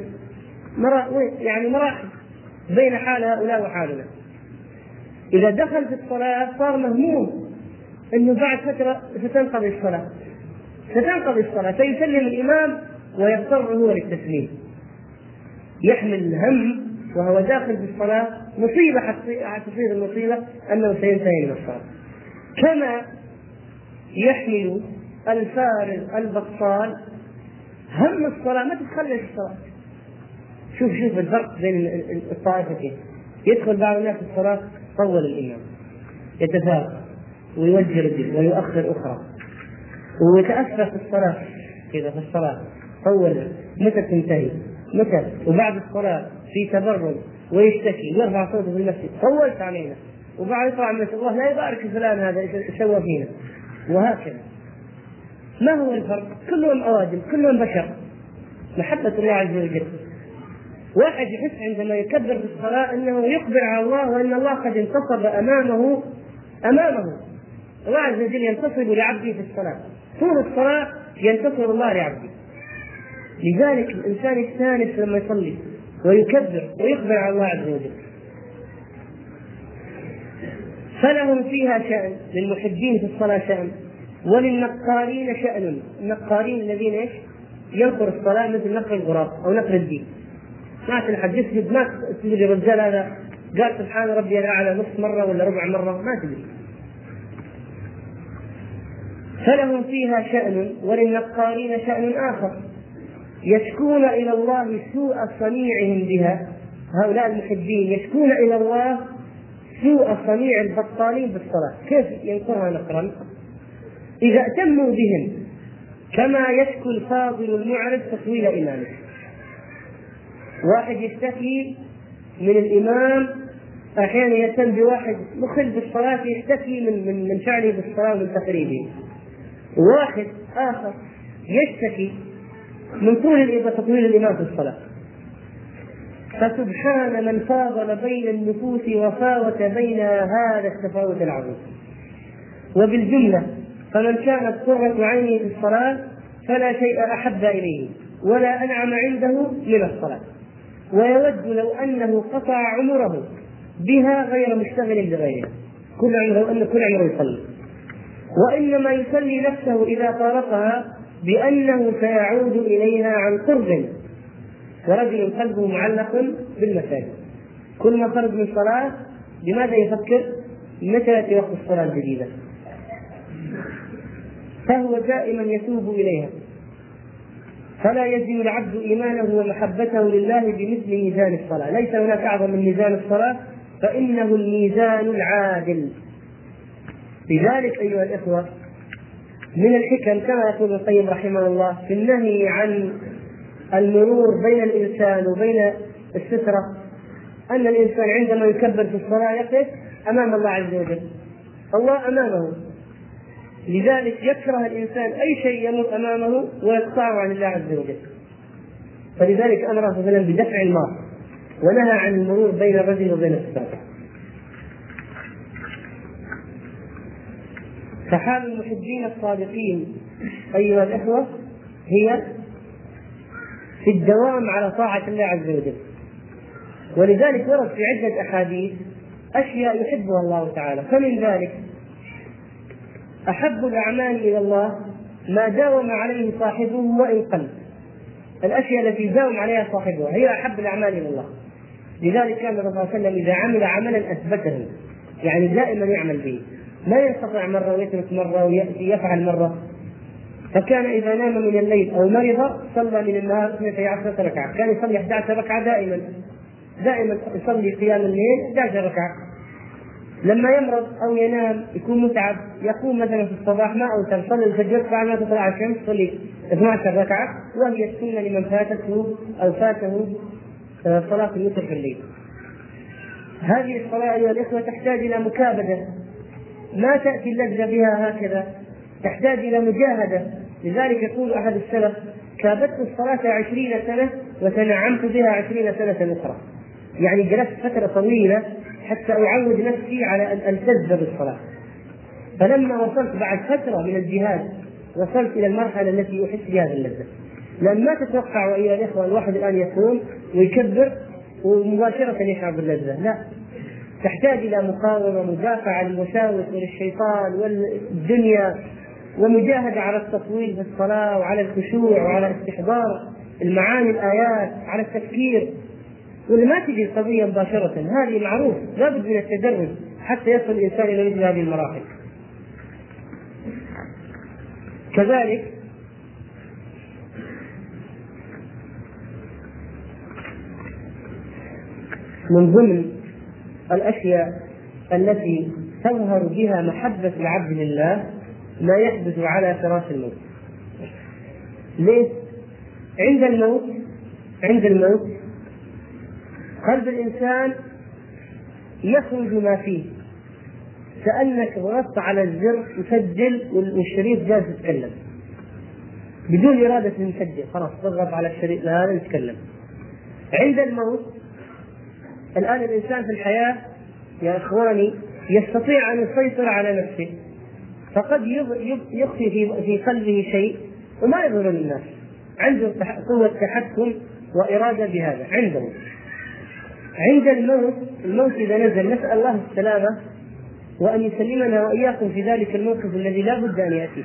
S1: يعني مراحل بين حال هؤلاء وحالنا. إذا دخل في الصلاة صار مهموم أنه بعد فترة ستنقضي الصلاة فيسلم الإمام ويضطر هو للتسليم. يحمل الهم وهو داخل في الصلاة مصيبة حتصير المصيبة أنه سينتهي من الصلاة. كما يحمل الفارغ البطال هم الصلاة ما تتخلص الصلاة. شوف الفرق بين الطائفتين. يدخل بعض الناس في الصلاة طول الإمام، يتفاوت ويوجه رجل ويؤخر أخرى ويتأثر في الصلاة كذا، في الصلاة طول متى تنتهي متى، وبعد الصلاة في تبرد ويشتكي ويرفع صوته في المسجد طولت علينا، وبعد يطلع من الله لا يبارك فلان هذا سوى فينا، وهكذا. ما هو الفرق؟ كلهم أوادم، كلهم بشر، محبة الله عز وجل. واحد يحس عندما يكبر في الصلاة أنه يخبر على الله وأن الله قد انتصب أمامه. الله عز وجل ينتصب لعبده في الصلاة، طول الصلاة ينتصر الله لعبده. لذلك الإنسان يستانس لما يصلي ويكبر ويخبر على الله عز وجل. فلهم فيها شأن، للمحبين في الصلاة شأن، وللنقارين شأن. النقارين الذين ينقر الصلاة مثل نقر الغراب أو نقر الدين. ما تلحق يسجد، ما تقول الرجال هذا قال سبحان ربي الأعلى نصف مرة ولا ربع مرة، ما تدري. فلهم فيها شأن وللنقارين شأن آخر، يشكون إلى الله سوء صنيعهم بها. هؤلاء المحبين يشكون إلى الله سوء صنيع البطالين بالصلاة. كيف ينقرها نقرا؟ إذا اهتموا بهم كما يشكو الفاضل المعرض تطويل إمامه. واحد يشتكي من الإمام، أحيانا يهتم بواحد مخل بالصلاة يشتكي من فعله بالصلاة ومن تقريبه. واحد آخر يشتكي من تطويل الإمام في الصلاة. فسبحان من فاضل بين النفوس وفاوت بين هذا التفاوت العظيم. وبالجملة فمن كانت قرة عينه في الصلاة فلا شيء أحب إليه ولا أنعم عنده من الصلاة، ويود لو أنه قطع عمره بها غير مشتغل بغيرها، كل عمره يصلي، وإنما يصلي نفسه إذا فارقها بأنه سيعود إليها عن قرب. ورجل قلبه معلق بالمساجد، كل ما خرج من صلاة بماذا يفكر؟ متى يأتي وقت الصلاة الجديدة، فهو دائما يتوب إليها. فلا يزن العبد إيمانه ومحبته لله بمثل ميزان الصلاة. ليس هناك أعظم من ميزان الصلاة، فإنه الميزان العادل. لذلك أيها الإخوة من الحكم كما يقول ابن القيم رحمه الله في النهي عن المرور بين الإنسان وبين السترة أن الإنسان عندما يكبر في الصلاة يقف أمام الله عز وجل، الله أمامه، لذلك يكره الإنسان أي شيء يمر أمامه ويقطعه عن الله عز وجل. فلذلك أمر صلى الله عليه وسلم بدفع المار ونهى عن المرور بين الرجل وبين السترة. فحال المحبين الصادقين أيها الإخوة هي في الدوام على طاعة الله عز وجل. ولذلك ورد في عدة أحاديث أشياء يحبها الله تعالى، فمن ذلك أحب الأعمال إلى الله ما داوم عليه صاحبه وإن قل. الأشياء التي داوم عليها صاحبها هي أحب الأعمال إلى الله. لذلك كان الرسول صلى الله عليه وسلم إذا عمل عملا أثبته، يعني دائما يعمل به، ما ينقطع مرة ويترك مرة ويفعل مرة. فكان إذا نام من الليل أو مرض صلى من النهار 12 ركعة، كان يصلي 11 ركعة دائما يصلي قيام الليل 11 ركعة. لما يمرض أو ينام يكون متعب يقوم مثلا في الصباح ما أوتر، يصلي الفجر بعد ما تطلع الشمس يصلي 12 ركعة، وهي السنة لمن فاتته أو فاته صلاة الوتر في الليل. هذه الصلاة أيها الإخوة تحتاج إلى مكابدة، ما تأتي اللذة بها هكذا، تحتاج إلى مجاهدة. لذلك يقول أحد السلف: كابدت الصلاة 20 سنة وتنعمت بها 20 سنة أخرى. يعني جلست فترة طويلة حتى أعود نفسي على أن ألتذ بالصلاة. فلما وصلت بعد فترة من الجهاد وصلت إلى المرحلة التي أحس بها باللذة. لأن ما تتوقع أيها الإخوة الواحد الآن يقوم ويكبر ومباشرة يشعر باللذة، لا، تحتاج إلى مقاومة، مدافعة عن الوساوس وللشيطان والدنيا، ومجاهدة على التطويل في الصلاة وعلى الخشوع وعلى استحضار المعاني الآيات، على التفكير. وما تجي القضية مباشرة، هذه معروف، لابد من التدرج حتى يصل الإنسان إلى مثل هذه المراحل. كذلك من ضمن الأشياء التي تظهر بها محبة العبد لله ما يحدث على فراش الموت. ليه؟ عند الموت قلب الإنسان يخرج ما فيه، كأنك ضغطت على الزر يسجل والشريط جالس يتكلم بدون إرادة المسجل، خلاص تضغط على الشريط هذا يتكلم. عند الموت الآن الإنسان في الحياة يا إخواني يستطيع أن يسيطر على نفسه، فقد يخفي في قلبه شيء وما يظهر للناس، عنده قوة تحكم وإرادة بهذا عنده. عند الموت إذا نزل نسأل الله السلامة وأن يسلمنا وإياكم في ذلك الموقف الذي لا بد أن يأتي.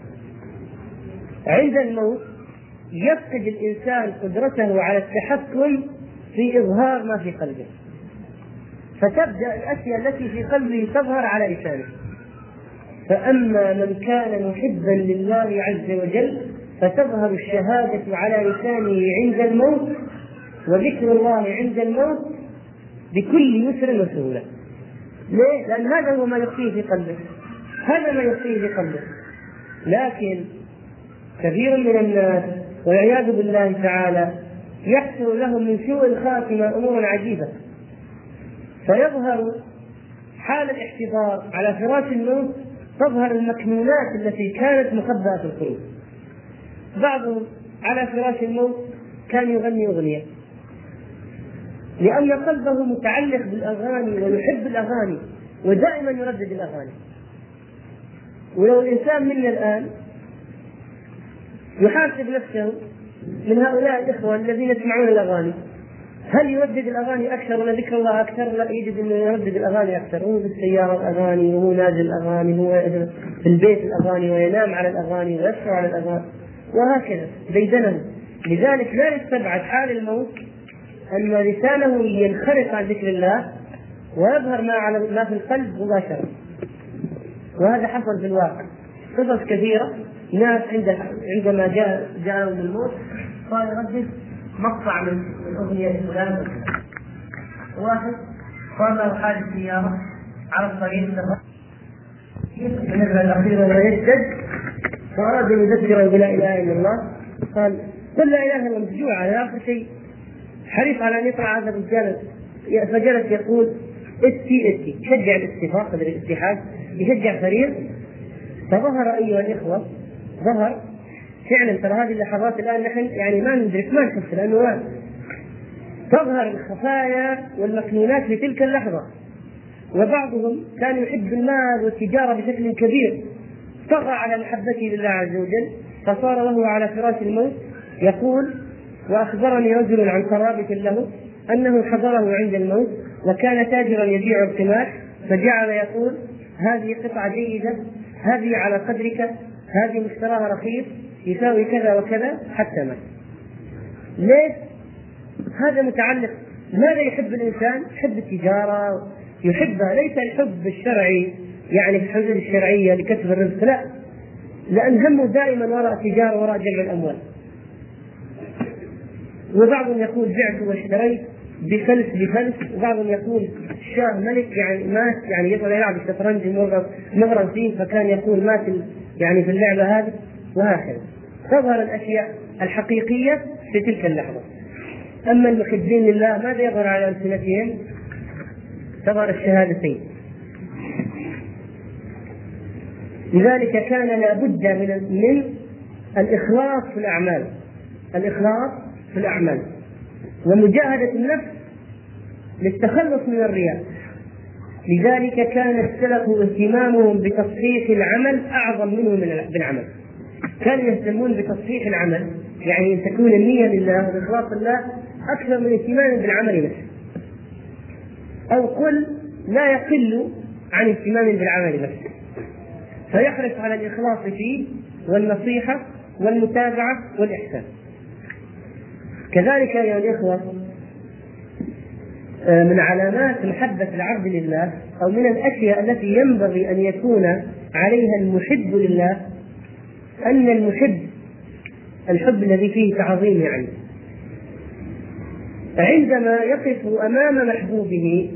S1: عند الموت يفقد الإنسان قدرته على التحكم في إظهار ما في قلبه، فتبدأ الأشياء التي في قلبه تظهر على لسانه. فأما من كان محبا لله عز وجل فتظهر الشهادة على لسانه عند الموت وذكر الله عند الموت بكل يسر وسهولة. ليه؟ لأن هذا هو ما يخفيه في قلبه، هذا ما يخفيه في قلبه. لكن كثير من الناس والعياذ بالله تعالى يحصل لهم من سوء الخاتمة أمور عجيبة، فيظهر حال الاحتضار على فراش الموت، تظهر المكنونات التي كانت مخبأة في القلوب. بعضهم على فراش الموت كان يغني أغنية لأن قلبه متعلق بالأغاني ويحب الأغاني ودائما يردد الأغاني. ولو الإنسان منا الآن يحاسب نفسه من هؤلاء الإخوة الذين يسمعون الأغاني، هل يردد الأغاني أكثر ولا ذكر الله أكثر؟ لا، يجد أنه يردد الأغاني أكثر، هو في السيارة الأغاني، وهو نازل الأغاني، هو في البيت الأغاني، وينام على الأغاني ويسمع على الأغاني، وهكذا ديدنه. لذلك لا يستبعد حال الموت أن لسانه ينخرط عن ذكر الله ويظهر ما في القلب مباشرة. وهذا حصل في الواقع، قصص كثيرة، ناس عندما جاءهم الموت صار يردد مقطع من أغنية فلان. واحد صار له حادث سيارة على الطريق بالنسبة الأخيرة ويشتد، فأراد أن يذكره بلا إله إلا الله، قال قل لا اله الا الله مفجوع على اخر شيء، حريص على ان يطلع هذا الرجال، فجلس يقول اتي يشجع الاستفاق الاتحاد، يشجع فريق. فظهر ايها الاخوه، ظهر فعلا ترى هذه اللحظات الان نحن يعني ما ندرك ما نحس، لانه تظهر الخفايا والمكنونات في تلك اللحظه. وبعضهم كان يحب المال والتجاره بشكل كبير، طغى على محبته لله عز وجل، فصار له على فراش الموت يقول: واخبرني رجل عن قرابة له انه حضره عند الموت وكان تاجرا يبيع القماش، فجعل يقول: هذه قطعة جيدة، هذه على قدرك، هذه مشتراها رخيص، يساوي كذا وكذا، حتى مات. ليش؟ هذا متعلق. ماذا يحب الإنسان؟ يحب التجارة، يحبها ليس الحب الشرعي يعني في الحدود الشرعية لكسب الرزق، لا، لأن همه دائما وراء التجارة وراء جمع الأموال. وبعضهم يقول: بعت واشتريت بفلس، وبعضهم يقول: الشاه ملك يعني مات، يعني يطلع يلعب الشطرنج مغرم فيه فكان يقول مات يعني في اللعبة هذه، وهكذا. تظهر الأشياء الحقيقية في تلك اللحظة. أما المحبين لله ماذا يظهر على ألسنتهم؟ تظهر الشهادتين. لذلك كان لابد من الإخلاص في الأعمال، الإخلاص في الأعمال ومجاهدة النفس للتخلص من الرياء. لذلك كان السلف اهتمامهم بتصحيح العمل أعظم منه بالعمل. كانوا يهتمون بتصحيح العمل، يعني أن تكون النية لله والإخلاص لله أكثر من اهتمام بالعمل نفسه، أو قل لا يقل عن اهتمام بالعمل نفسه، فيحرص على الإخلاص فيه والنصيحة والمتابعة والإحسان. كذلك أيها الإخوة، من علامات محبة العبد لله أو من الأشياء التي ينبغي أن يكون عليها المحب لله أن المحب، الحب الذي فيه تعظيم، يعني عندما يقف أمام محبوبه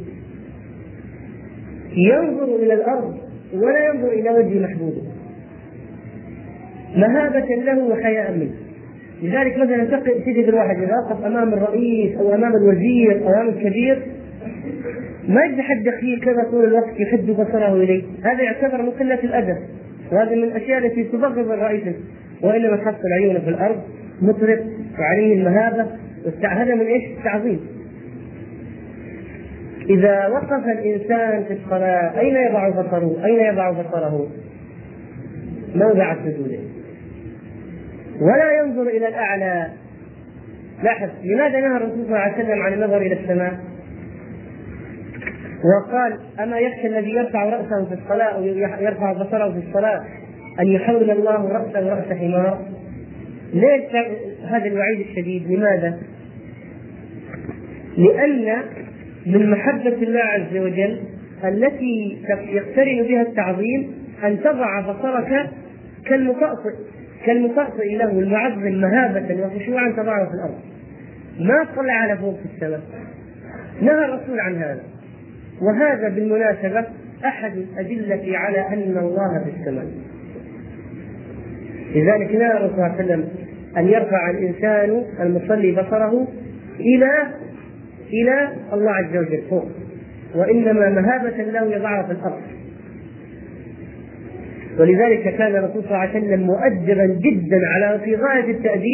S1: ينظر إلى الأرض ولا ينظر إلى وجه محبوبه مهابة له وحياء منه. لذلك مثلا تجد الواحد إذا وقف أمام الرئيس أو أمام الوزير أو أمام الكبير ما يجد حد دخيل كذا طول الوقت يحد بصره إليه، هذا يعتبر من قلة الأدب، وهذا من الأشياء التي تبغض الرئيس، وإنما تحط العيون في الأرض مطرق وعليه المهابة، هذا من إيش؟ التعظيم. إذا وقف الإنسان في الصلاة أين يضع بصره؟ أين يضع بصره؟ موضع سجوده، ولا ينظر إلى الأعلى. لاحظ لماذا نهى الرسول صلى الله عليه وسلم عن النظر إلى السماء؟ وقال: أما يخشى الذي يرفع رأسه في الصلاة أو يرفع بصره في الصلاة أن يحول الله رأسه رأس حمار؟ ليش هذا الوعيد الشديد؟ لماذا؟ لأن من محبة الله عز وجل التي يقترن بها التعظيم أن تضع بصرك كالمطأطئ له المعظم مهابة وخشوعا تضعه في الأرض، ما تطلع على فوق في السماء. نهى الرسول عن هذا، وهذا بالمناسبة أحد الأدلة على أن الله في السماء. لذلك نهى الرسول صلى الله عليه وسلم أن يرفع الإنسان المصلي بصره إلى الله عز وجل فوق، وإنما مهابة له يضعها في الأرض. ولذلك كان الرسول صلى الله عليه وسلم مؤدبا جدا في غاية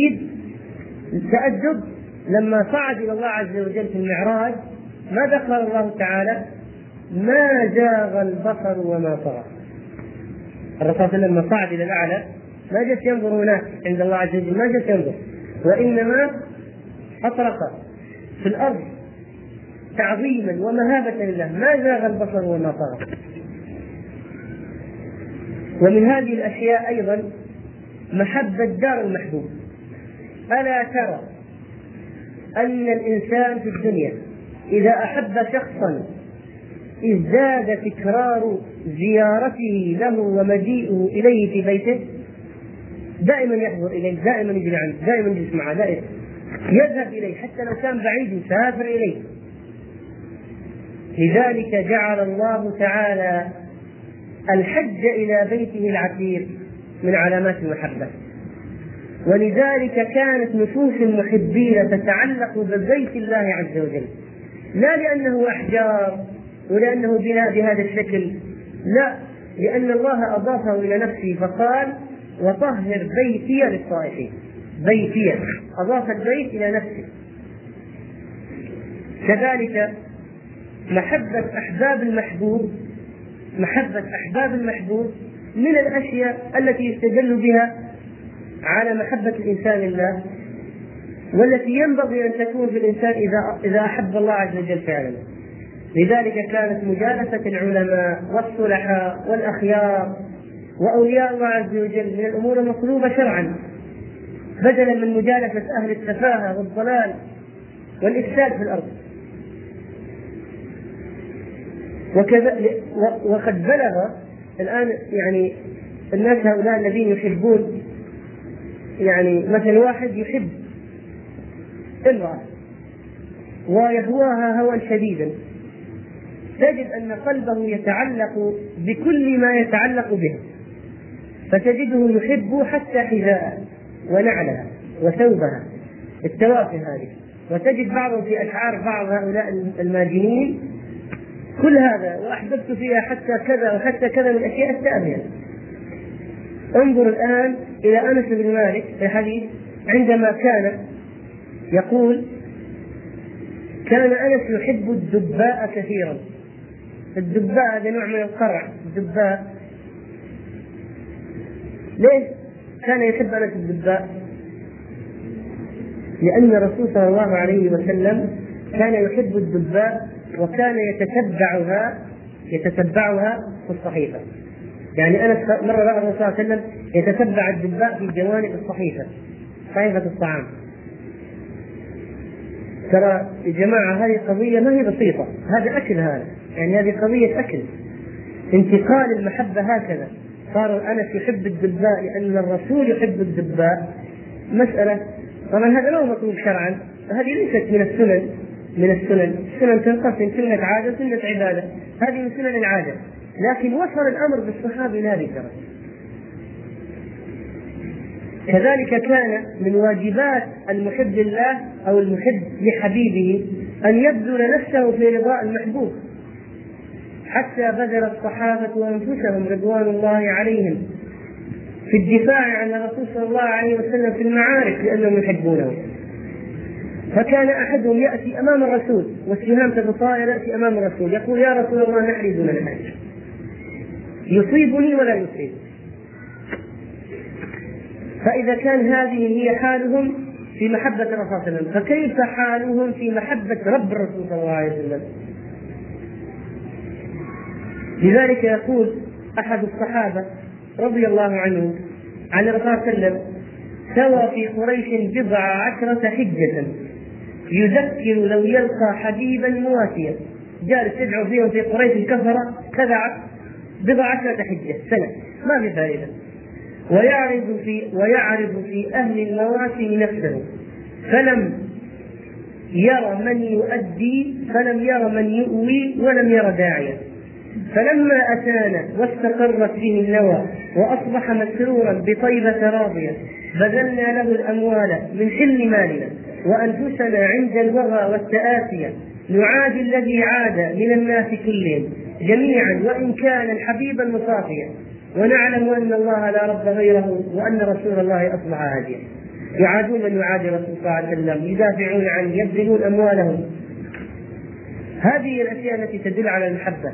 S1: التأدب لما صعد إلى الله عز وجل في المعراج. ماذا قال الله تعالى؟ ما زاغ البصر وما طغى. الرسول صلى الله عليه وسلم لما صعد إلى الأعلى ما جلس ينظر هناك عند الله عز وجل، ما جلس ينظر، وإنما أطرق في الأرض تعظيما ومهابة لله. ما زاغ البصر وما طغى. ومن هذه الأشياء أيضا محبة دار المحبوب. ألا ترى أن الإنسان في الدنيا إذا أحب شخصا ازداد تكرار زيارته له ومجيئه إليه في بيته، دائما يحضر إليه، دائما يجري عنه، دائما يجلس معه، دائما يذهب إليه حتى لو كان بعيد يسافر إليه. لذلك جعل الله تعالى الحج إلى بيته العتيق من علامات المحبة. ولذلك كانت نفوس المحبين تتعلق ببيت الله عز وجل، لا لأنه أحجار ولأنه بناء بهذا الشكل، لا، لأن الله أضافه إلى نفسه فقال وطهر بيتي للطائفين. بيتي، أضاف البيت إلى نفسه. كذلك محبة أحباب المحبوب من الأشياء التي يستدل بها على محبة الإنسان لله، والتي ينبغي أن تكون في الإنسان إذا أحب الله عز وجل فعلا. لذلك كانت مجالسة العلماء والصلحاء والأخيار وأولياء الله عز وجل من الأمور المطلوبة شرعا، بدلا من مجالسة أهل السفاهة والضلال والإفساد في الأرض. وقد بلغ الآن يعني الناس هؤلاء الذين يحبون، يعني مثل واحد يحب امرأة ويهواها هوى شديدا، تجد أن قلبه يتعلق بكل ما يتعلق به، فتجده يحب حتى حذاءها ونعلها وثوبها، التوافه هذه. وتجد بعضهم في أشعار بعض هؤلاء الماجنين كل هذا، وأحببت فيها حتى كذا وحتى كذا من الأشياء التافهة. انظر الآن إلى أنس بن مالك في الحديث عندما كان يقول كان أنس يحب الدباء كثيرا. الدباء هذا نوع من القرع، الدباء. ليش كان يحب أنس الدباء؟ لأن الرسول صلى الله عليه وسلم كان يحب الدباء وكان يتتبعها في الصحيفة. يعني أنس مرة رأى الرسول صلى الله عليه وسلم يتتبع الدباء في جوانب الصحيفة، صحيفة الطعام. ترى يا جماعة هذه قضية ما هي بسيطة، هذا أكل، هذا يعني هذه قضية أكل، انتقال المحبة هكذا. صار أنس يحب الدباء لأن الرسول يحب الدباء، مسألة طبعا هذا لو مطلوب شرعا، هذه ليست من السنن. السنن تنقسم سنة عادة وسنة عبادة، هذه من سنن العادة، لكن وصل الأمر بالصحابة إلى هذه الدرجة. كذلك كان من واجبات المحب لله أو المحب لحبيبه أن يبذل نفسه في رضاء المحبوب، حتى بذل الصحابة أنفسهم رضوان الله عليهم في الدفاع عن الرسول صلى الله عليه وسلم في المعارك لأنهم يحبونه. فكان أحدهم يأتي أمام الرسول والسهام تتطاير، يأتي أمام الرسول يقول يا رسول الله نحرز من الحج، يصيبني ولا يصيب. فإذا كان هذه هي حالهم في محبة الرسول صلى الله عليه وسلم، فكيف حالهم في محبة رب الرسول صلى الله عليه وسلم؟ لذلك يقول أحد الصحابة رضي الله عنه عن الرسول صلى الله عليه وسلم سوى في قريش 19 حجة يذكر لو يلقى حبيبا مواسيا. جالس يدعو فيهم في قريش الكفرة 19 حجة سنة، ما في فائدة. ويعرض في أهل المواسم نفسه، فلم ير من يؤدي، فلم ير من يؤوي، ولم ير داعيا. فلما أتانا واستقرت به النوى وأصبح مسرورا بطيبة راضية، بذلنا له الأموال من حل مالنا وأنفسنا عند الوغى والتآسية، نعادي الذي عاد من الناس كلهم جميعا وإن كان الحبيب المصافيا، ونعلم أن الله لا رب غيره وأن رسول الله أصبح هاديا. يعادون من يعادي رسول الله صلى الله عليه وسلم، يدافعون عنه، يبذلون أموالهم. هذه الأشياء التي تدل على المحبة.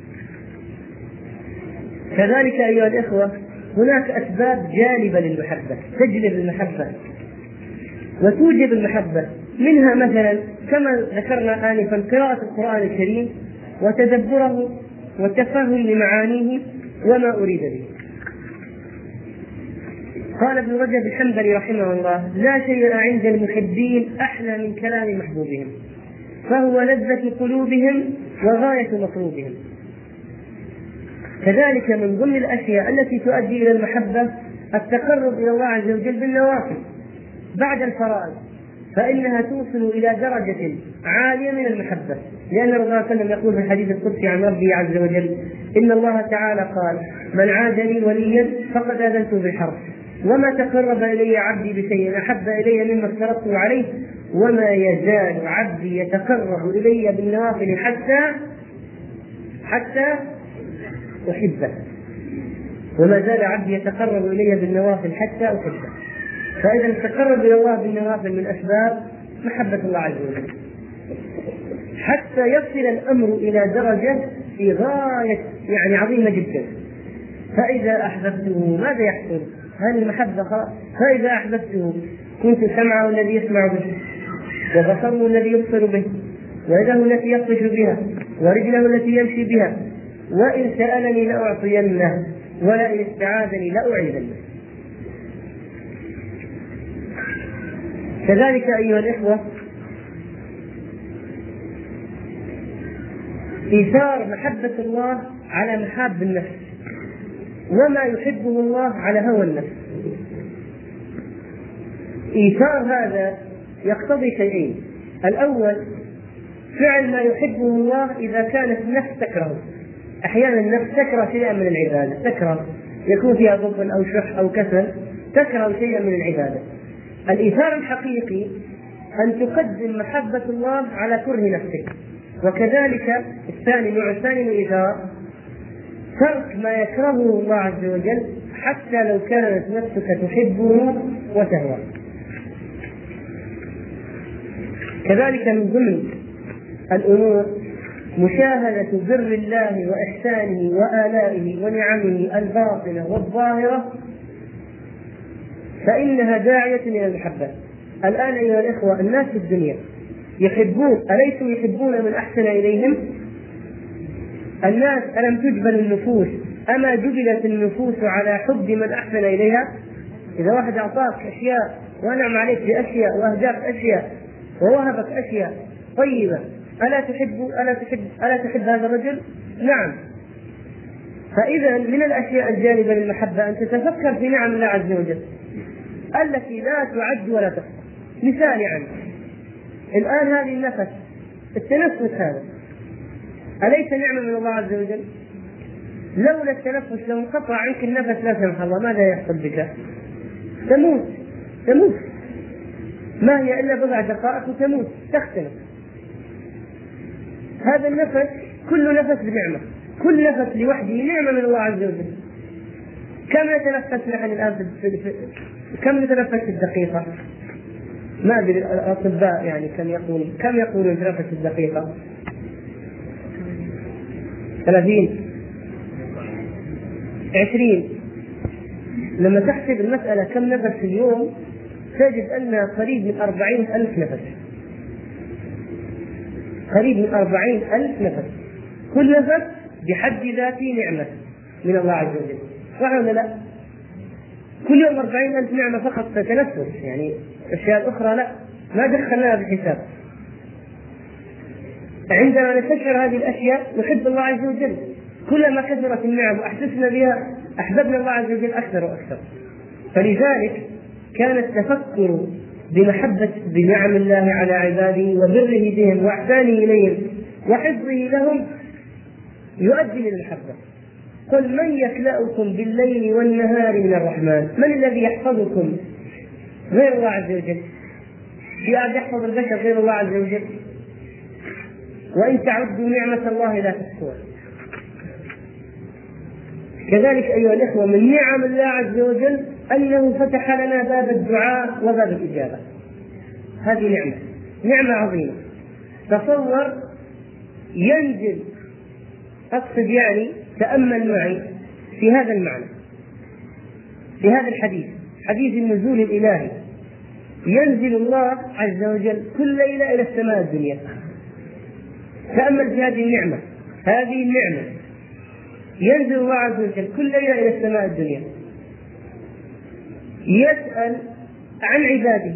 S1: كذلك أيها الإخوة هناك أسباب جالبة للمحبة، تجلب المحبة وتوجب المحبة. منها مثلا كما ذكرنا آنفا قراءة القرآن الكريم وتدبره والتفهم لمعانيه وما أريد به. قال ابن رجب الحنبلي رحمه الله لا شيء عند المحبين أحلى من كلام محبوبهم، فهو لذة قلوبهم وغاية مطلوبهم. كذلك من ضمن الأشياء التي تؤدي إلى المحبة التقرب إلى الله عز وجل بالنوافل بعد الفرائض، فإنها توصل إلى درجة عالية من المحبة، لأن الرسول صلى الله عليه وسلم يقول في الحديث القدسي عن ربه عز وجل إن الله تعالى قال من عاد لي وليا فقد آذنته بالحرب، وما تقرب إلي عبدي بشيء أحب إلي مما افترضته عليه، وما يزال عبدي يتقرب إلي بالنوافل حتى أحبه. وما زال عبدي يتقرب إلي بالنوافل حتى أحبه. فإذا التقرب إلى الله بالنوافل من أسباب محبة الله عز وجل، حتى يصل الأمر إلى درجة في غاية عظيمة جدا. فإذا أحببته ماذا يحصل؟ هذه المحبة. فإذا أحببته كنت سمعه الذي يسمع به، وبصره الذي يبصر به، ويده التي يبطش بها، ورجله التي يمشي بها، وإن سألني لأعطينه، ولئن استعاذني لأعيذنه. كذلك أيها الإخوة، إيثار محبة الله على محاب النفس، وما يحبه الله على هوى النفس. إيثار هذا يقتضي شيئين: الأول فعل ما يحبه الله إذا كانت النفس تكره. أحيانا النفس تكره شيئا من العبادة، تكره يكون فيها ضغط أو شح أو كسل، تكره شيئا من العبادة. الإيثار الحقيقي أن تقدم محبة الله على كره نفسك. وكذلك النوع الثاني من الإيثار ترك ما يكرهه الله عز وجل حتى لو كانت نفسك تحبه وتهوى. كذلك من ضمن الأمور مشاهدة بر الله وإحسانه وآلائه ونعمه الباطنة والظاهرة، فإنها داعية إلى المحبة. الآن أيها الإخوة، الناس في الدنيا يحبون، أليسوا يحبون من أحسن إليهم؟ الناس ألم تجبل النفوس؟ أما جبلت النفوس على حب من أحسن إليها؟ إذا واحد أعطاك أشياء وأنعم عليك بأشياء وأهداك أشياء ووهبك أشياء طيبة، ألا تحب هذا الرجل؟ نعم. فإذا من الأشياء الجانبة للمحبة أن تتفكر في نعم الله عز وجل التي لا تعد ولا تحصى. مثال الآن هذه النفس، التنفس هذا أليس نعمة من الله عز وجل؟ لولا التنفس لو انقطع عنك النفس لا سمح الله ماذا يحصل بك؟ تموت. ما هي إلا بضع دقائق وتموت، تختلف. هذا النفس كل نفس بنعمة، كل نفس لوحده نعمة من الله عز وجل. كم نتنفس نحن الآن كم نتنفس في الدقيقة؟ ما أدري الأطباء كم يقولون نتنفس في الدقيقة؟ 30 20. لما تحسب المسألة كم نفس في اليوم تجد أنها قريب من 40,000 نفس، قريب من 40,000 نفس. كل نفس بحد ذاته نعمة من الله عز وجل، صح ولا لا؟ كل يوم 40,000 نعمة فقط تتنفس، الأشياء الأخرى لا، ما دخلناها بالحساب. عندما نستشعر هذه الأشياء نحب الله عز وجل. كلما كثرت النعم وأحسسنا بها أحببنا الله عز وجل أكثر وأكثر. فلذلك كان التفكر بنعم الله على عباده وبره بهم وإحسانه إليهم وحفظه لهم يؤدي للمحبة. قل من يكلأكم بالليل والنهار من الرحمن؟ من الذي يحفظكم غير الله عز وجل؟ في أحد يحفظ البشر غير الله عز وجل؟ وإن تعدوا نعمة الله لا تحصوها. كذلك أيها الإخوة، من نعم الله عز وجل أنه فتح لنا باب الدعاء وباب الإجابة. هذه نعمة عظيمة. تصور ينزل، أقصد تأمل معي في هذا المعنى، في هذا الحديث، حديث النزول الإلهي. ينزل الله عز وجل كل ليلة إلى السماء الدنيا. تأمل في هذه النعمة. ينزل الله عز وجل كل ليلة إلى السماء الدنيا، يسأل عن عباده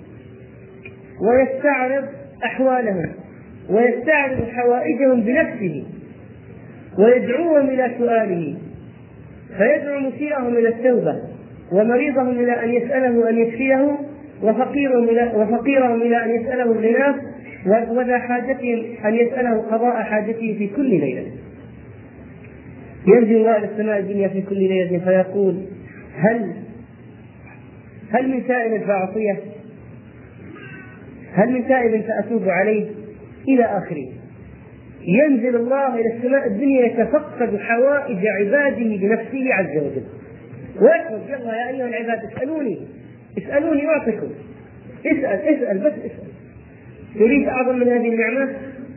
S1: ويستعرض أحوالهم ويستعرض حوائجهم بنفسه ويدعوهم إلى سؤاله، فيدعو مسيئهم إلى التوبة، ومريضهم إلى أن يسأله أن يشفيه، وفقيرهم إلى أن يسأله الغنى، وذا حاجتهم أن يسأله قضاء حاجته في كل ليلة. ينزل الله إلى السماء الدنيا في كل ليلة فيقول: هل هل من سائل فأعطيه؟ هل من سائل فأتوب عليه؟ إلى آخره. ينزل الله إلى السماء الدنيا يتفقد حوائج عباده بنفسه عز وجل ويقول يلا يا أيها العباد اسألوني أعطيكم. اسأل بس اسأل. تريد أعظم من هذه النعمة؟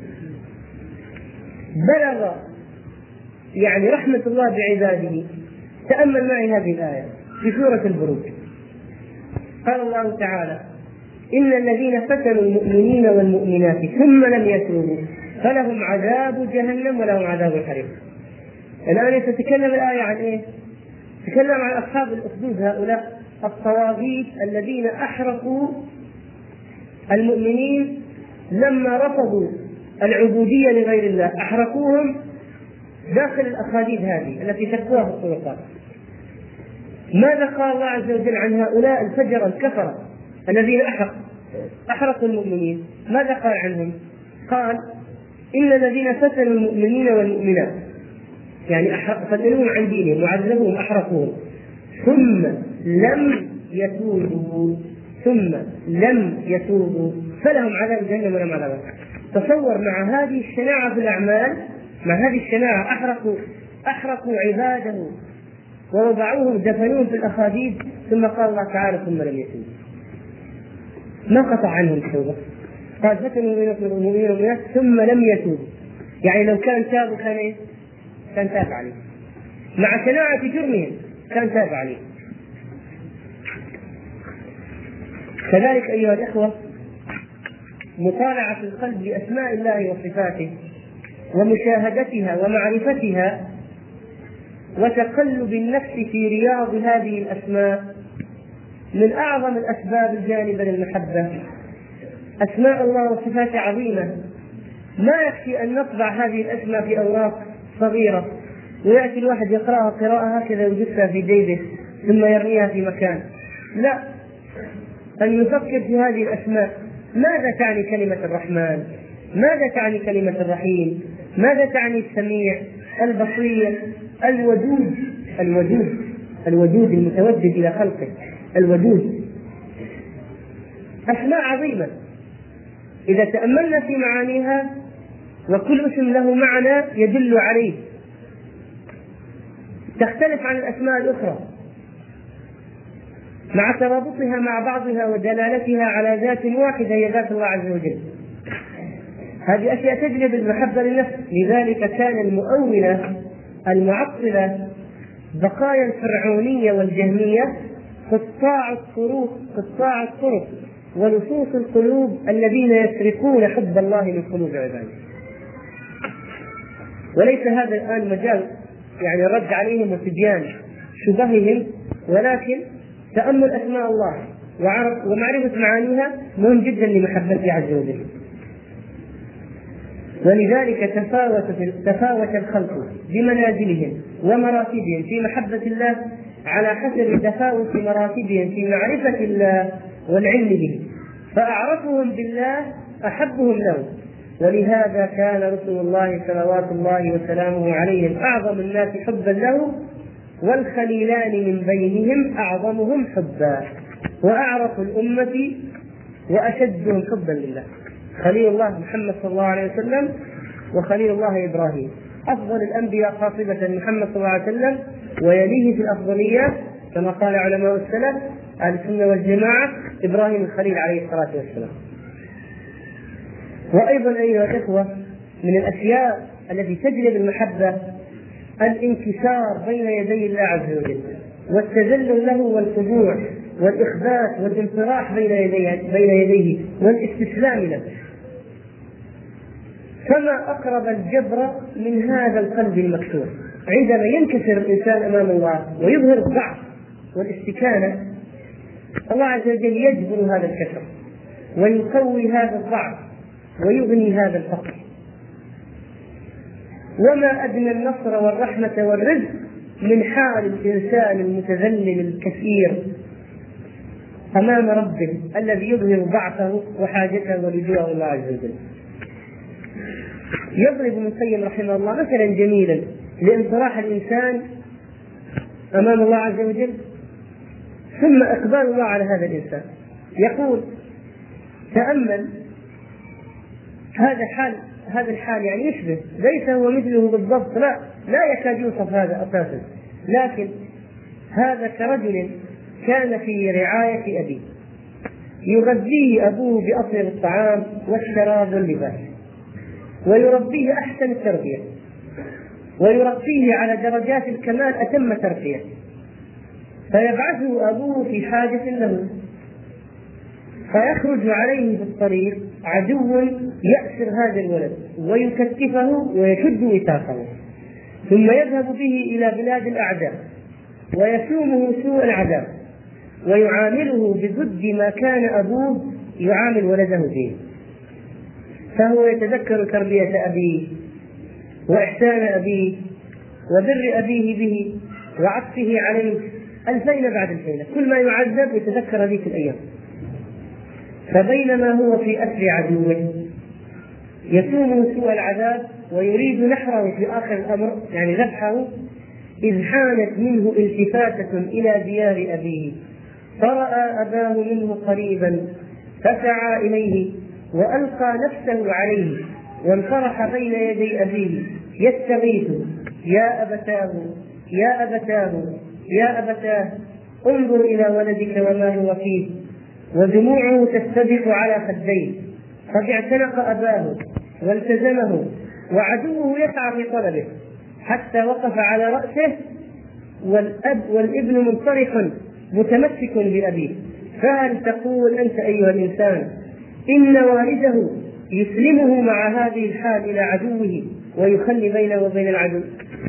S1: بلغ يعني رحمة الله بعباده. تأمل معي هذه الآية في سورة البروج. قال الله تعالى: إن الذين فتنوا المؤمنين والمؤمنات ثم لم يتوبوا فلهم عذاب جهنم ولهم عذاب الحريق. الآن تتكلم الآية عن إيه؟ تتكلم عن أصحاب الأخدود، هؤلاء الطواغيت الذين أحرقوا المؤمنين لما رفضوا العبودية لغير الله، أحرقوهم داخل الأخاديد هذه التي تكوها في الطرقات. ماذا قال الله عز وجل عن هؤلاء الفجر الكفرة الذين أحرقوا المؤمنين؟ ماذا قال عنهم؟ قال: إن الذين فتنوا المؤمنين والمؤمنات، يعني فتنوهم عن دينهم وعذبوهم أحرقوهم ثم لم يتوبوا فلهم عذاب جهنم ولهم عذاب الحريق. تصور مع هذه الشناعة في الأعمال، مع هذه الشناعة أحرقوا عباده ووضعوهم دفنوهم في الأخاديد، ثم قال الله تعالى: ثم لم يتوبوا. ما قطع عنهم التوبة، قال: فتنوا المؤمنين والمؤمنات ثم لم يتوبوا. يعني لو كان تابوا كان تاب عليه، مع شناعة جرمهم كان تاب عليه. كذلك أيها الإخوة، مطالعة القلب لأسماء الله وصفاته ومشاهدتها ومعرفتها وتقلب النفس في رياض هذه الأسماء من أعظم الأسباب الجانبة للمحبة. أسماء الله وصفاته عظيمة، ما يكفي أن نطبع هذه الأسماء في أوراق صغيرة ويأتي الواحد يقرأها قراءة هكذا ويجلسها في جيبه ثم يرميها في مكان. لا، أن يفكر في هذه الأسماء. ماذا تعني كلمة الرحمن؟ ماذا تعني كلمة الرحيم؟ ماذا تعني السميع، البصير، الودود المتودد إلى خلقه، الودود؟ أسماء عظيمة إذا تأملنا في معانيها، وكل اسم له معنى يدل عليه، تختلف عن الأسماء الأخرى مع ترابطها مع بعضها ودلالتها على ذات واحدة هي ذات الله عز وجل. هذه أشياء تجلب المحبة للنفس. لذلك كان المؤولة المعطلة بقايا الفرعونية والجهمية قطاع الطرق ولصوص القلوب الذين يسرقون حب الله من قلوب عباده. وليس هذا الآن مجال يعني الرد عليهم وتبيان شبههم، ولكن تأمل أسماء الله ومعرفة معانيها مهم جدا لمحبته عز وجل. ولذلك تفاوت الخلق بمنازلهم ومراتبهم في محبة الله على حسب تفاوت مراتبهم في معرفة الله والعلم به، فأعرفهم بالله أحبهم له. ولهذا كان رسول الله صلوات الله وسلامه عليهم أعظم الناس حبا له، والخليلان من بينهم أعظمهم حبا وأعرف الأمة وأشدهم حبا لله، خليل الله محمد صلى الله عليه وسلم وخليل الله إبراهيم. أفضل الأنبياء خاصة محمد صلى الله عليه وسلم، ويليه في الأفضلية كما قال علماء السلف أهل السنة والجماعة إبراهيم الخليل عليه الصلاة والسلام. وأيضا أيها الإخوة، من الأشياء التي تجلب المحبة الانكسار بين يدي الله عز وجل والتذلل له والخضوع والإخبات والانطراح بين يديه والاستسلام له. فما أقرب الجبر من هذا القلب المكسور. عندما ينكسر الإنسان أمام الله ويظهر الضعف والاستكانة، الله عز وجل يجبر هذا الكسر ويقوي هذا الضعف ويغني هذا الفقر. وما أدنى النصر والرحمة والرزق من حال الإنسان المتذلل الكثير أمام ربه الذي يظهر ضعفه وحاجته ولجوء الله عز وجل. يضرب ابن القيم رحمه الله مثلا جميلا لانطراح الإنسان أمام الله عز وجل، ثم إقبال الله على هذا الإنسان. يقول تأمل هذا الحال يعني يشبه، ليس هو مثله بالضبط، لا يكاد يوصف هذا أساسا، لكن هذا كرجل كان في رعاية أبيه، يغذيه أبوه بأطيب الطعام والشراب واللباس، ويربيه أحسن التربية، ويرقيه على درجات الكمال أتم ترقية، فيبعثه أبوه في حاجة له، فيخرج عليه في الطريق عدو يأسر هذا الولد ويكتفه ويشد وثاقه، ثم يذهب به إلى بلاد الأعداء ويسومه سوء العذاب ويعامله بضد ما كان أبوه يعامل ولده به. فهو يتذكر تربية أبيه وإحسان أبيه وبر أبيه به وعطفه عليه ألفين بعد الفين، كل ما يعذب يتذكر هذه الأيام. فبينما هو في أسر عدوه يسومه سوء العذاب ويريد نحره في آخر الأمر يعني ذبحه، إذ حانت منه التفاتة إلى ديار أبيه، فرأى أباه منه قريبا فسعى إليه وألقى نفسه عليه وانطرح بين يدي أبيه يستغيث: يا أبتاه يا أبتاه يا أبتاه، انظر إلى ولدك وما هو فيه. ودموعه تستبق على خديه، قد اعتنق أباه والتزمه، وعدوه يسعى في طلبه حتى وقف على رأسه، والابن منطرح متمسك بأبيه. فهل تقول أنت أيها الإنسان إن والده يسلمه مع هذه الحال إلى عدوه ويخلي بينه وبين العدو؟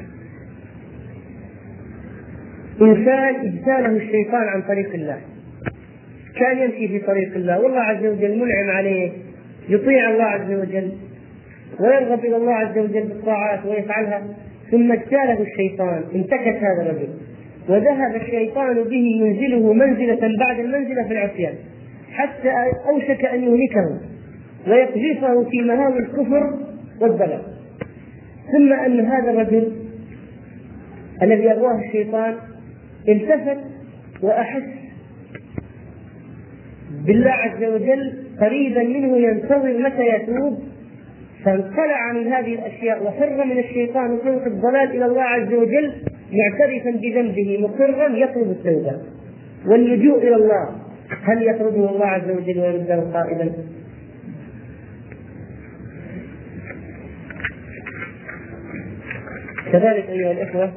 S1: إنسان اجتاله الشيطان عن طريق الله، كان يمشي في طريق الله والله عز وجل منعم عليه، يطيع الله عز وجل ويرغب إلى الله عز وجل بالطاعات ويفعلها، ثم اجتاله الشيطان، انتكس هذا الرجل وذهب الشيطان به ينزله منزلة بعد المنزلة في العصيان، حتى أوشك أن يهلكه ويقذفه في مهاوي الكفر والضلال. ثم أن هذا الرجل الذي أغواه الشيطان التفت وأحس بالله عز وجل قريبا منه ينتظر متى يتوب، فانقلع من هذه الأشياء وفر من الشيطان وطرق الضلال إلى الله عز وجل معترفا بذنبه مقرا يطلب التوبة واللجوء إلى الله. هل يطرده الله عز وجل ويرده قائلا؟ كذلك أيها الإخوة،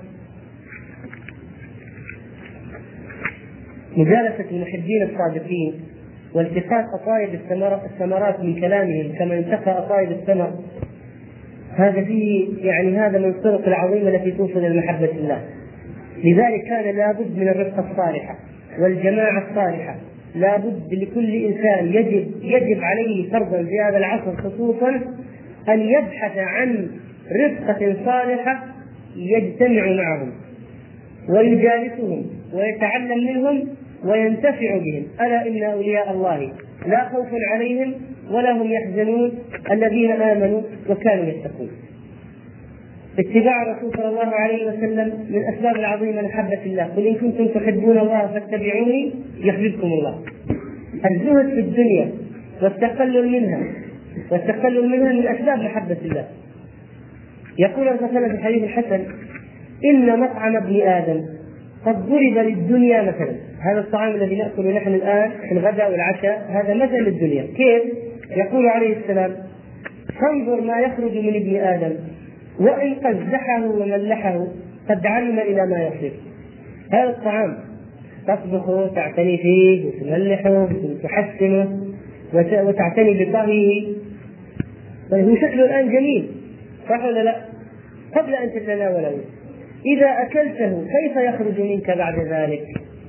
S1: مجالسة المحبين الصادقين والتقاط أطايب الثمرات من كلامهم كما ينتقى أطايب الثمر، هذا فيه يعني هذا من الطرق العظيمة التي توصل إلى محبة الله. لذلك كان لابد من الرفقة الصالحة والجماعة الصالحة، لابد لكل إنسان يجب عليه فرضا في هذا العصر خصوصا أن يبحث عن رفقة صالحة يجتمع معهم ويجالسهم ويتعلم منهم وينتفع بهم. ألا إن أولياء الله لا خوف عليهم ولا هم يحزنون الذين آمنوا وكانوا يتقون. اتباع الرسول صلى الله عليه وسلم من أسباب العظيمة محبة الله، قل إن كنتم تحبون الله فاتبعوني يحببكم الله. الزهد في الدنيا والتقلل منها من أسباب محبة الله. يقول الرسول صلى الله عليه وسلم في الحديث الحسن: إن مطعم ابن آدم قد ضرب للدنيا مثلا. هذا الطعام الذي نأكله نحن الآن في الغداء والعشاء هذا مثل للدنيا. كيف؟ يقول عليه السلام: فانظر ما يخرج من ابن آدم وإن قزحه وملحه قد علم إلى ما يصير. هذا الطعام تطبخه تعتني فيه وتملحه وتحسنه وتعتني بطهيه، هو شكله الآن جميل صح ولا لا؟ قبل أن تتناوله إذا أكلته كيف يخرج منك بعد ذلك؟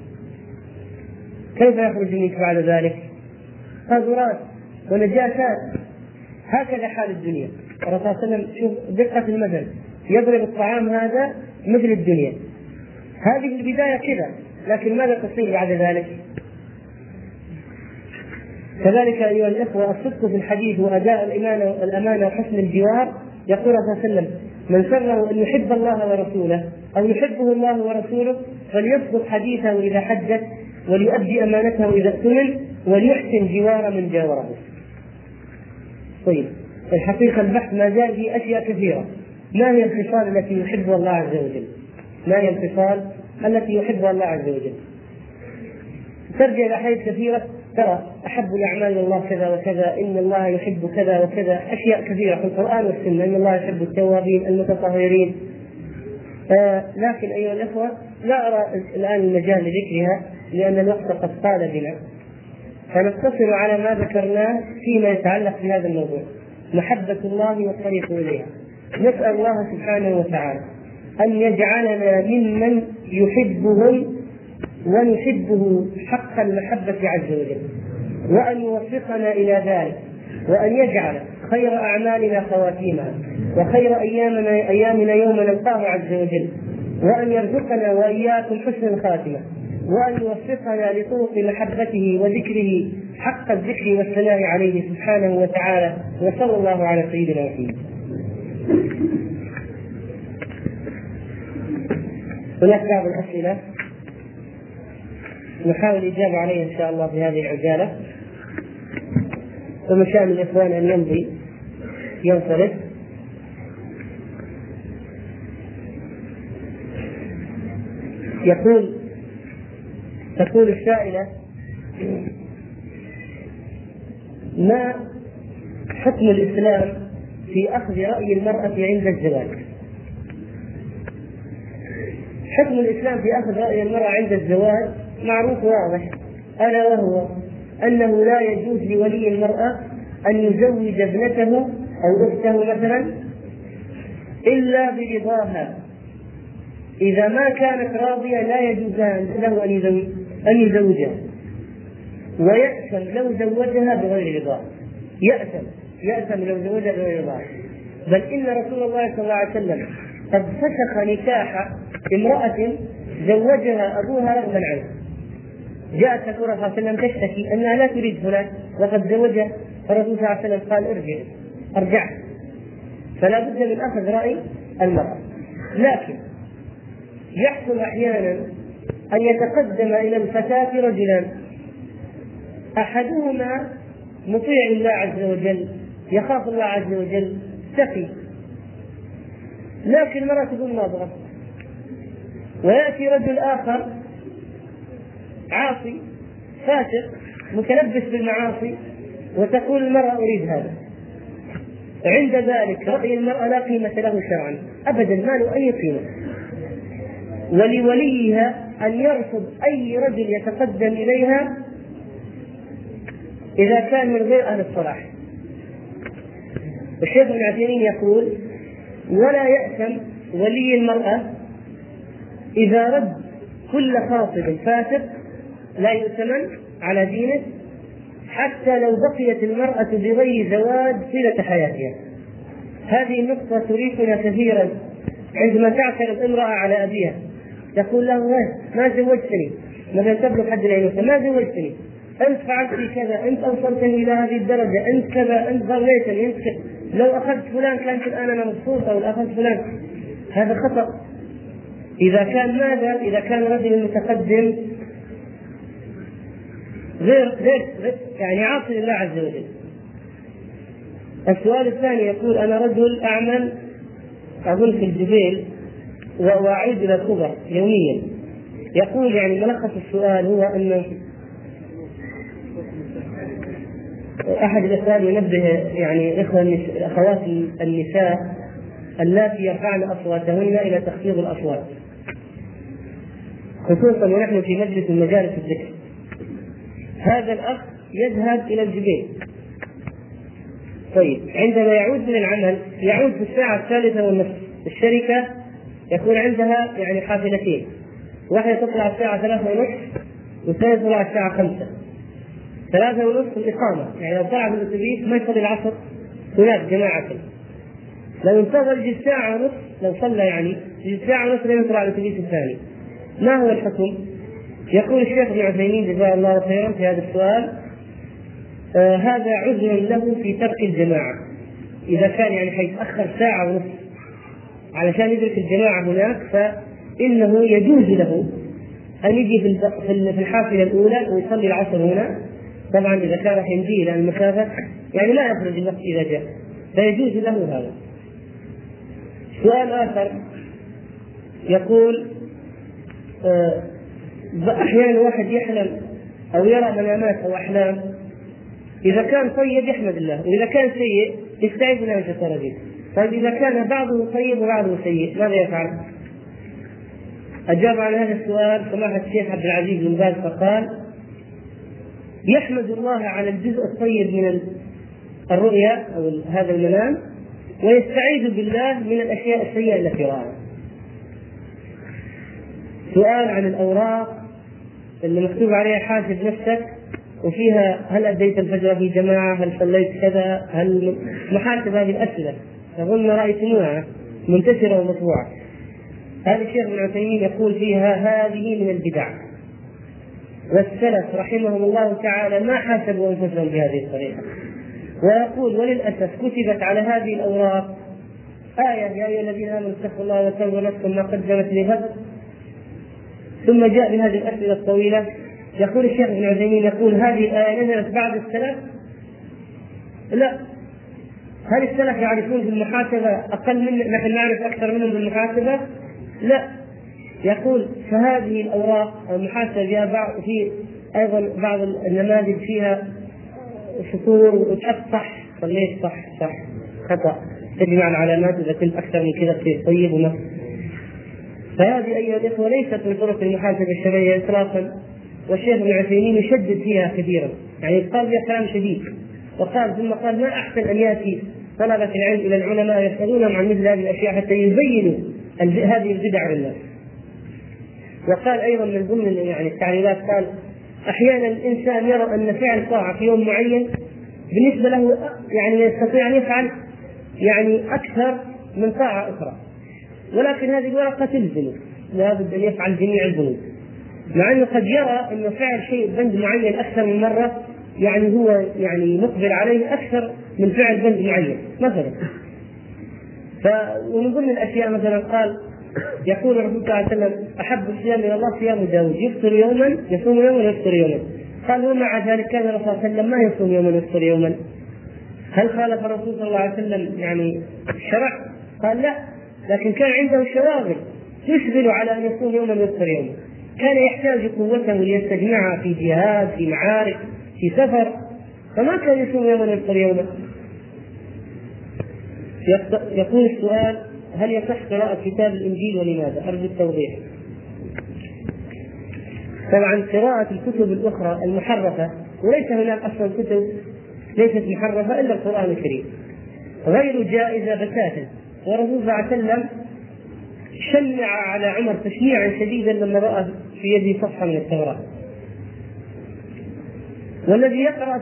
S1: قاذورات ونجاسات. هكذا حال الدنيا. الرسول صلى الله عليه وسلم شوف دقة المثل، يضرب الطعام هذا مثل الدنيا، هذه البداية كذا، لكن ماذا تصير بعد ذلك؟ كذلك أيها الإخوة الصدق في الحديث وأداء الأمانة وحسن الجوار. يقول صلى الله عليه وسلم: من سره أن يحب الله ورسوله أو يحبه الله ورسوله فليصدق حديثه إذا حدث وليؤدي أمانته إذا اؤتمن، وليحسن جوار من جاوره. طيب، الحقيقة البحث ما زال في أشياء كثيرة. ما هي الخصال التي يحبها الله عز وجل؟ ما هي الخصال التي يحبها الله عز وجل؟ ترجع إلى حاجات كثيرة. ترى أحب الأعمال إلى الله كذا وكذا، إن الله يحب كذا وكذا، أشياء كثيرة في القرآن والسنة، إن الله يحب التوابين المتطهرين. لكن أيها الأخوة، لا أرى الآن المجال لذكرها لأن الوقت قد طال بنا، فنقتصر على ما ذكرناه فيما يتعلق بهذا الموضوع، محبة الله والطريق إليها. نسأل الله سبحانه وتعالى أن يجعلنا ممن يحبهم ونحبه حق المحبة عز وجل، وأن يوفقنا إلى ذلك، وأن يجعل خير أعمالنا خواتيمها، وخير أيامنا يوم نلقاه عز وجل، وأن يرزقنا وإياكم حسن الخاتمة، وأن يوفقنا لطرق محبته وذكره حق الذكر والثناء عليه سبحانه وتعالى. وصلى الله على سيدنا محمد. هناك بعض الأسئلة نحاول الإجابة عليها إن شاء الله في هذه العجالة، ومن شأن الإخوان أن يمضي ينصرف. تقول السائلة: ما حكم الإسلام في أخذ رأي المرأة عند الزواج؟ حكم الإسلام في أخذ رأي المرأة عند الزواج معروف واضح، ألا وهو أنه لا يجوز لولي المرأة أن يزوج ابنته أو أخته مثلا إلا برضاها. إذا ما كانت راضية لا يجوز له أن يزوجها، ويأثم لو زوجها بغير رضاه. يأثم لو زوجها بغير رضاه. بل إن رسول الله صلى الله عليه وسلم قد فسخ نكاح امرأة زوجها أبوها رغما عنه. جاءت رسول الله صلى الله عليه وسلم تشتكي أنها لا تريد فلان وقد زوجها، فالرسول صلى الله عليه وسلم قال: ارجع. فلا بد من أخذ رأي المرأة. لكن يحصل أحيانا أن يتقدم إلى الفتاة رجلان، أحدهما مطيع الله عز وجل، يخاف الله عز وجل، تقي، لكن المرأة تكون ناظرة. ويأتي رجل آخر عاصي فاسق متلبس بالمعاصي، وتقول المرأة أريد هذا. عند ذلك رأي المرأة لا قيمة له شرعا أبدا، ما له أي قيمة. ولوليها أن يرفض أي رجل يتقدم إليها إذا كان من غير أهل الصلاح. الشيخ ابن عثيمين يقول: ولا يأثم ولي المرأة إذا رد كل خاطب فاسق لا يؤتمن على دينه، حتى لو بقيت المرأة بغير زواج طيلة حياتها. هذه النقطة تريحنا كثيرا عندما تعترض امرأة على أبيها، تقول له: ما زوجتني، مثلا تبلغ حد العنوسة، ما زوجتني، أنت فعلت لي كذا، أنت أوصلتني إلى هذه الدرجة، أنت كذا، أنت ضريتني، أنت كذا. لو أخذت فلان كانت الآن أنا مبسوطة، ولا أخذت فلان. هذا خطأ. إذا كان ماذا؟ إذا كان رجل متقدم غير يعني عاصي لله عز وجل. السؤال الثاني يقول: أنا رجل أعمل أظن في الجبيل وأعيد إلى الخبر يوميا. يقول يعني ملخص السؤال هو أن أحد الإخوان ينبه يعني أخوات النساء اللاتي يرفعن أصواتهن إلى تخفيض الأصوات، خصوصا ونحن في مجلس من مجالس الذكر. هذا الأخ يذهب إلى الجبيل، طيب عندما يعود من العمل يعود في الساعة 3:30. الشركة يكون عندها يعني حافلتين، واحدة تطلع الساعة 3:30 والثانية تطلع الساعة 5. 3:30 الإقامة، يعني لو طلع في الأتوبيس ما يصلي العصر هناك جماعة. لو انتظر يجي ساعة ونص، لو صلى يعني يجي ساعة ونص لين يطلع الأتوبيس الثاني. ما هو الحكم؟ يقول الشيخ ابن عثيمين جزاه الله خيرا في هذا السؤال: هذا عذر له في ترك الجماعة. إذا كان يعني حيتأخر ساعة ونص علشان يدرك الجماعة هناك، فإنه يجوز له هل يجي في الحافلة الأولى ويصلي العصر هنا؟ طبعا إذا كان يمضي إلى المسافة يعني لا يخرج الوقت إذا جاء، فيجوز له هذا. سؤال آخر يقول أحيانا واحد يحلم أو يرى منامات أو أحلام، إذا كان طيب يحمد الله، وإذا كان سيء يستعيذ بالله من الشيطان الرجيم. طيب إذا كان بعضه طيب وبعضه سيء ماذا يفعل؟ أجاب على هذا السؤال سماحة الشيخ عبد العزيز بن باز فقال: يحمد الله على الجزء الطيب من الرؤيا أو هذا المنام، ويستعيذ بالله من الأشياء السيئة التي رآها. سؤال عن الأوراق اللي مكتوب عليها حاسب نفسك وفيها هل أديت الفجر في جماعة، هل صليت كذا، هل محاسب هذه الأسئلة أظن رأيتموها منتشرة ومطبوعة. هذا الشيخ ابن عثيمين يقول فيها هذه من البدع، والسلف رحمهم الله تعالى ما حاسبوا أنفسهم بهذه الطريقة. ويقول وللأسف كتبت على هذه الأوراق آية: يا أيها الذين آمنوا اتقوا الله وتنظر نفس ما قدمت لغد، ثم جاء بهذه الأسئلة الطويلة. يقول الشيخ ابن عثيمين يقول هذه الآية نزلت بعد السلف؟ لا. هل السلف يعرفون بالمحاسبة أقل من نحن نعرف أكثر منهم بالمحاسبة؟ لا. يقول فهذه الأوراق المحاسبة فيها في أيضا بعض النماذج فيها سطور وتحط صح، صليت صح خطأ، تجمع العلامات إذا كنت أكثر من كذا تصير طيب ونص. فهذه أيها الإخوة ليست من طرق المحاسبة الشرعية إطلاقا، والشيخ ابن عثيمين يشدد فيها كثيرا، يعني قال فيها كلام شديد. وقال ثم قال: ما أحسن أن يأتي طلبة العلم إلى العلماء يسألونهم عن مثل هذه الأشياء حتى يبينوا هذه البدع للناس. وقال أيضا من ضمن يعني التعليلات، قال: أحيانا الإنسان يرى أن فعل طاعة في يوم معين بالنسبة له يعني يستطيع أن يفعل يعني أكثر من طاعة أخرى، ولكن هذه الورقة تلزمه لابد أن يفعل جميع الذنوب، مع أنه قد يرى أن فعل شيء بند معين أكثر من مرة يعني هو يعني مقبل عليه أكثر من فعل بند معين مثلا. ومن ضمن الأشياء مثلا قال: يقول الرسول صلى الله عليه وسلم: أحب الصيام إلى الله صيام داود، يفطر يوما يصوم يوما ويفطر يوما. قال: ومع ذلك كان الرسول صلى الله عليه وسلم ما يصوم يوما ويفطر يوما. هل خالف الرسول صلى الله عليه وسلم يعني الشرع؟ قال: لا، لكن كان عنده شواغل تشغل على أن يصوم يوما ويفطر يوما، كان يحتاج قوته ليستجمعها في جهاد، في معارك، في سفر، فما كان يصوم يوما ويفطر يوما. يقول السؤال: هل يصح قراءة كتاب الإنجيل ولماذا؟ أرجو التوضيح. طبعا قراءة الكتب الأخرى المحرفة، وليس هناك أصلا كتب ليست محرفة إلا القرآن الكريم، غير جائزة بتاتا. والرسول صلى الله عليه وسلم شنع على عمر تشنيعا شديدا لما رأى في يده صفحة من التوراة، والذي يقرأ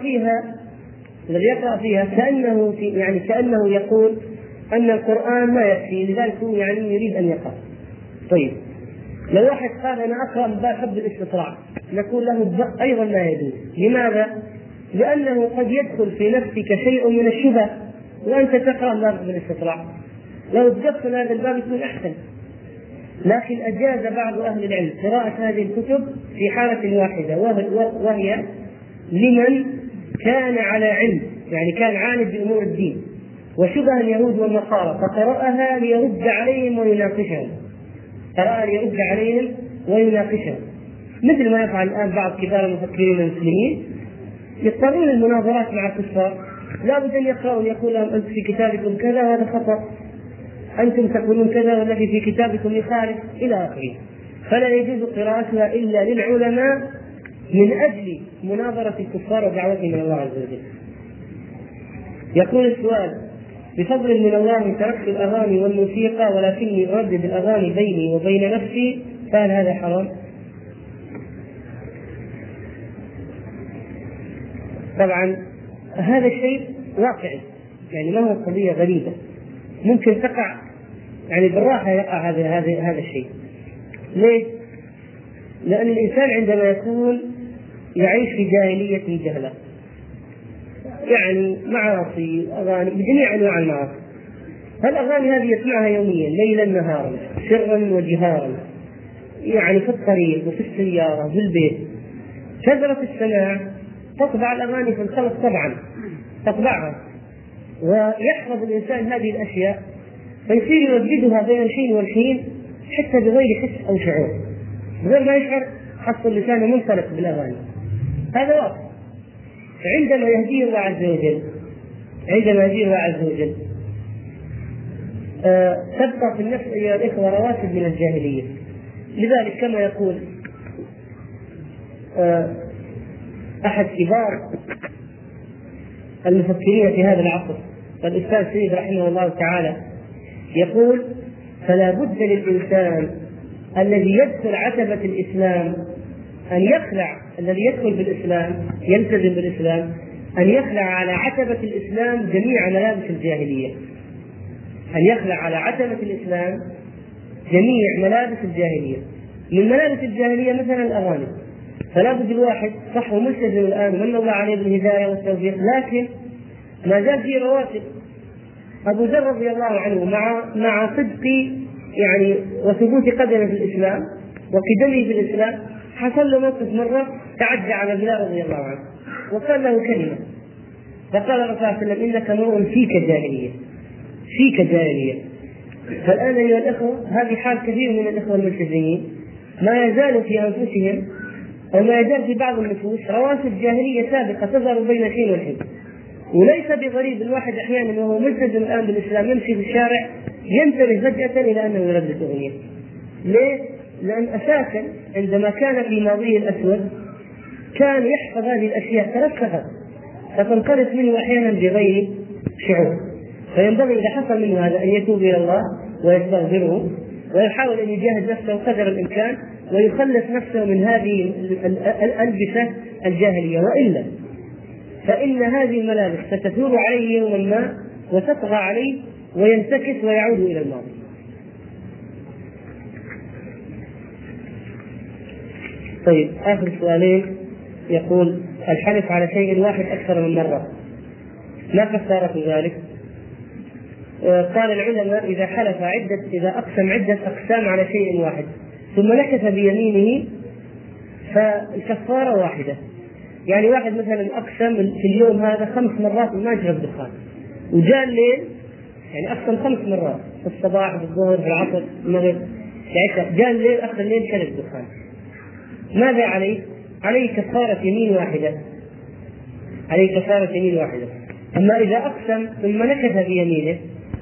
S1: فيها كأنه يقول أن القرآن ما يكفي، لذلك هو يعني يريد أن يقرأ. طيب لو واحد قال: أنا أقرأ من باب حب الاستطلاع، نقول له أيضا لا يجوز. لماذا؟ لأنه قد يدخل في نفسك شيء من الشبه وأنت تقرأ من باب حب الاستطلاع، لو تدخل هذا الباب يكون أحسن. لكن أجاز بعض أهل العلم قراءة هذه الكتب في حالة واحدة، وهي لمن كان على علم، يعني كان عالم بأمور الدين وشبه اليهود والنصارى، فقرأها ليرد عليهم ويناقشهم، مثل ما يفعل الآن بعض كبار المفكرين المسلمين، يضطرون المناظرات مع الكفار، لا بد أن يقرأوا يقول لهم: أنت في كتابكم كذا وهذا خطأ، أنتم تقولون كذا والذي في كتابكم يخالف، إلى آخره. فلا يجوز قراءتها إلا للعلماء من أجل مناظرة الكفار ودعوتهم إلى الله عز وجل. يقول السؤال: بفضل من الله تركت الأغاني والموسيقى ولكني أردد الأغاني بيني وبين نفسي، فهل هذا حرام؟ طبعا هذا الشيء واقعي، يعني ما هو قضية غريبة، ممكن تقع يعني بالراحة يقع هذا الشيء. ليه؟ لأن الإنسان عندما يكون يعيش في جاهلية جهلة، يعني معاصي أغاني بجميع أنواع المعاصي، الأغاني هذه يسمعها يوميا ليلا نهارا سرا وجهارا، يعني في الطريق وفي السيارة وفي البيت، شجرة السماع تطبع الأغاني في الخلق طبعا، تطبعها، ويحفظ الإنسان هذه الأشياء فيصير يرددها بين الحين والحين حتى بغير حس أو شعور، بغير ما يشعر حتى اللسان منطلق بالأغاني. هذا واقع. عندما يهديه الله عز وجل، تبقى في النفس أيها الإخوة رواسب من الجاهلية. لذلك كما يقول أحد كبار المفكرين في هذا العصر الأستاذ سيد رحمه الله تعالى، يقول: فلا بد للإنسان الذي يدخل عتبة الإسلام أن يخلع، الذي يدخل بالإسلام يلتزم بالإسلام، أن يخلع على عتبة الإسلام جميع ملابس الجاهلية، أن يخلع على عتبة الإسلام جميع ملابس الجاهلية. من ملابس الجاهلية مثلا الأغاني، فلا بد الواحد صح وملتزم الآن من الله عليه بالهداية والتوفيق، لكن ما زال في رواسب. أبو ذر رضي الله عنه مع صدق يعني وثبوت قدمه في الإسلام وقدمه في الإسلام، حصل له موقف مرة تعدى على بلال رضي الله عنه وقال له كلمة، فقال الرسول صلى الله عليه وسلم: إنك امرؤ فيك جاهلية. فالآن أيها الأخوة هذه حال كثير من الأخوة الملتزمين، ما يزال في أنفسهم أو ما يزال في بعض النفوس رواسب جاهلية سابقة تظهر بين الحين والحين. وليس بغريب الواحد أحيانا وهو ملتزم الآن بالإسلام يمشي في الشارع ينتبه فجأة إلى أنه يلبس أغنية. ليه؟ لأن أساسا عندما كان في ماضيه الأسود كان يحفظ هذه الأشياء ترسخت فتنقرض منه أحيانا بغير شعور. فينبغي إذا حصل منه هذا أن يتوب إلى الله ويستغفره ويحاول أن يجاهد نفسه قدر الإمكان ويخلص نفسه من هذه الألبسة الجاهلية، وإلا فإن هذه الملابس ستثور عليه يوما ما وتطغى عليه وينتكس ويعود إلى الماضي. طيب، آخر سؤالين. يقول: الحلف على شيء واحد أكثر من مرة، ما كفارة ذلك؟ قال العلماء: إذا حلف إذا أقسم عدة أقسام على شيء واحد ثم نكث بيمينه فالكفارة واحدة. يعني واحد مثلا أقسم في اليوم هذا 5 مرات ما يشرب دخان، وجاء الليل يعني أقسم 5 مرات في الصباح في الظهر في العصر في المغرب العشاء، جاء الليل آخر الليل شرب دخان، ماذا عليه؟ عليه كفارة يمين واحدة. أما إذا أقسم ثم نكث بيمينه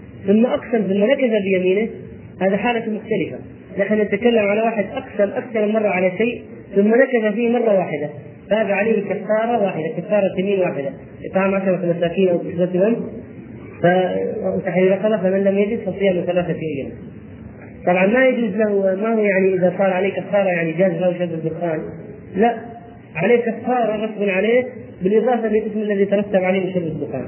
S1: هذا حالة مختلفة. نحن نتكلم على واحد أقسم أكثر مرة على شيء ثم نكث فيه مرة واحدة، فهذا عليه كفارة واحدة، كفارة يمين واحدة، إطعام 10 مساكين أو كسوتهم وتحرير رقبة، فمن لم يجد فصيام 3 أيام. طبعا ما يجوز له، ما هو يعني إذا صار عليه كفارة يعني جاز له شرب الدخان، لا، عليه كفارة غصب عليه بالإضافة للإثم الذي ترتب عليه من شرب الدخان.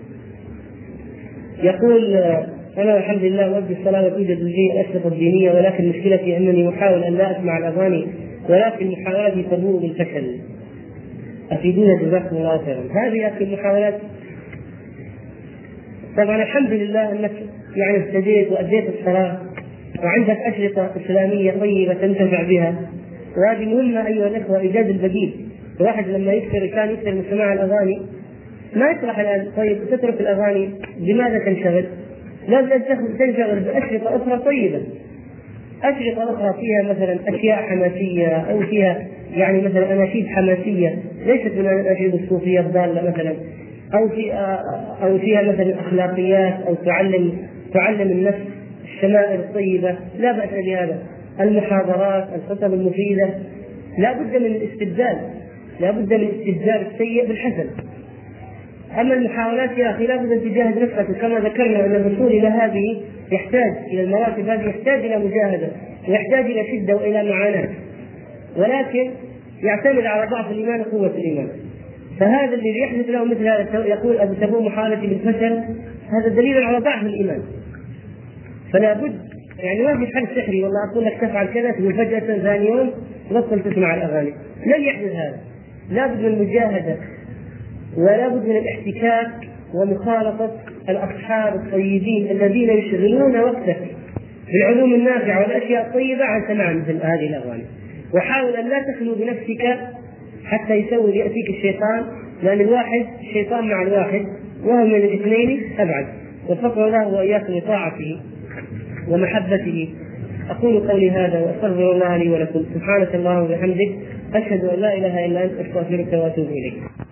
S1: يقول: أنا الحمد لله أؤدي الصلاة وتوجد لدي الأشرطة الدينية، ولكن مشكلتي أنني أحاول أن لا أسمع الأغاني، ولكن محاولاتي تبوء بالفشل، أفيدونا جزاكم الله خيرا. هذه أخي المحاولات. طبعا الحمد لله أنك يعني ابتديت وأديت الصلاة وعندك أشرطة إسلامية طيبة تنتفع بها، وهذه مهمة أيها الأخوة، إيجاد البديل. الواحد لما كان يكثر من سماع الأغاني ما يصلح الآن. طيب تترك الأغاني، بماذا تنشغل؟ لازم تنشغل بأشرطة أخرى طيبة، أشرطة أخرى فيها مثلا أشياء حماسية أو فيها يعني مثلا أناشيد حماسية ليست من الأناشيد الصوفية الضالة مثلا، أو فيها مثلا أخلاقيات أو تعلم النفس الشمائل الطيبة، لا بأس بهذا. المحاضرات، الخطب المفيدة، لا بد من الاستبدال السيء بالحسن. أما المحاولات يا أخي لا بد أن تجاهد نفسك، كما ذكرنا أن الوصول إلى هذه يحتاج إلى المراتب هذه، يحتاج إلى مجاهدة ويحتاج إلى شدة وإلى معاناة، ولكن يعتمد على ضعف الإيمان وقوة الإيمان. فهذا الذي يحدث له مثل هذا، يقول أبو تبوء محاولتي بالفشل، هذا دليل على ضعف الإيمان. فلا بد يعني ما في حل سحري والله أقول لك تفعل كذا ثم فجأة ثاني يوم تبطل تسمع الأغاني، لن يحدث هذا. لا بد من المجاهدة ولا بد من الاحتكاك ومخالطة الأصحاب الطيبين الذين يشغلون وقتك بالعلوم النافعة والأشياء الطيبة عن سماع مثل هذه الأغاني. وحاول أن لا تخلو بنفسك حتى يأتيك الشيطان، لأن الشيطان مع الواحد وهو من الاثنين أبعد. وفقه الله وإياكم لطاعته ومحبته. أقول قولي هذا وأستغفر الله لي ولكم. سبحانك اللهم وبحمدك، أشهد أن لا إله إلا أنت، أستغفرك وأتوب إليك.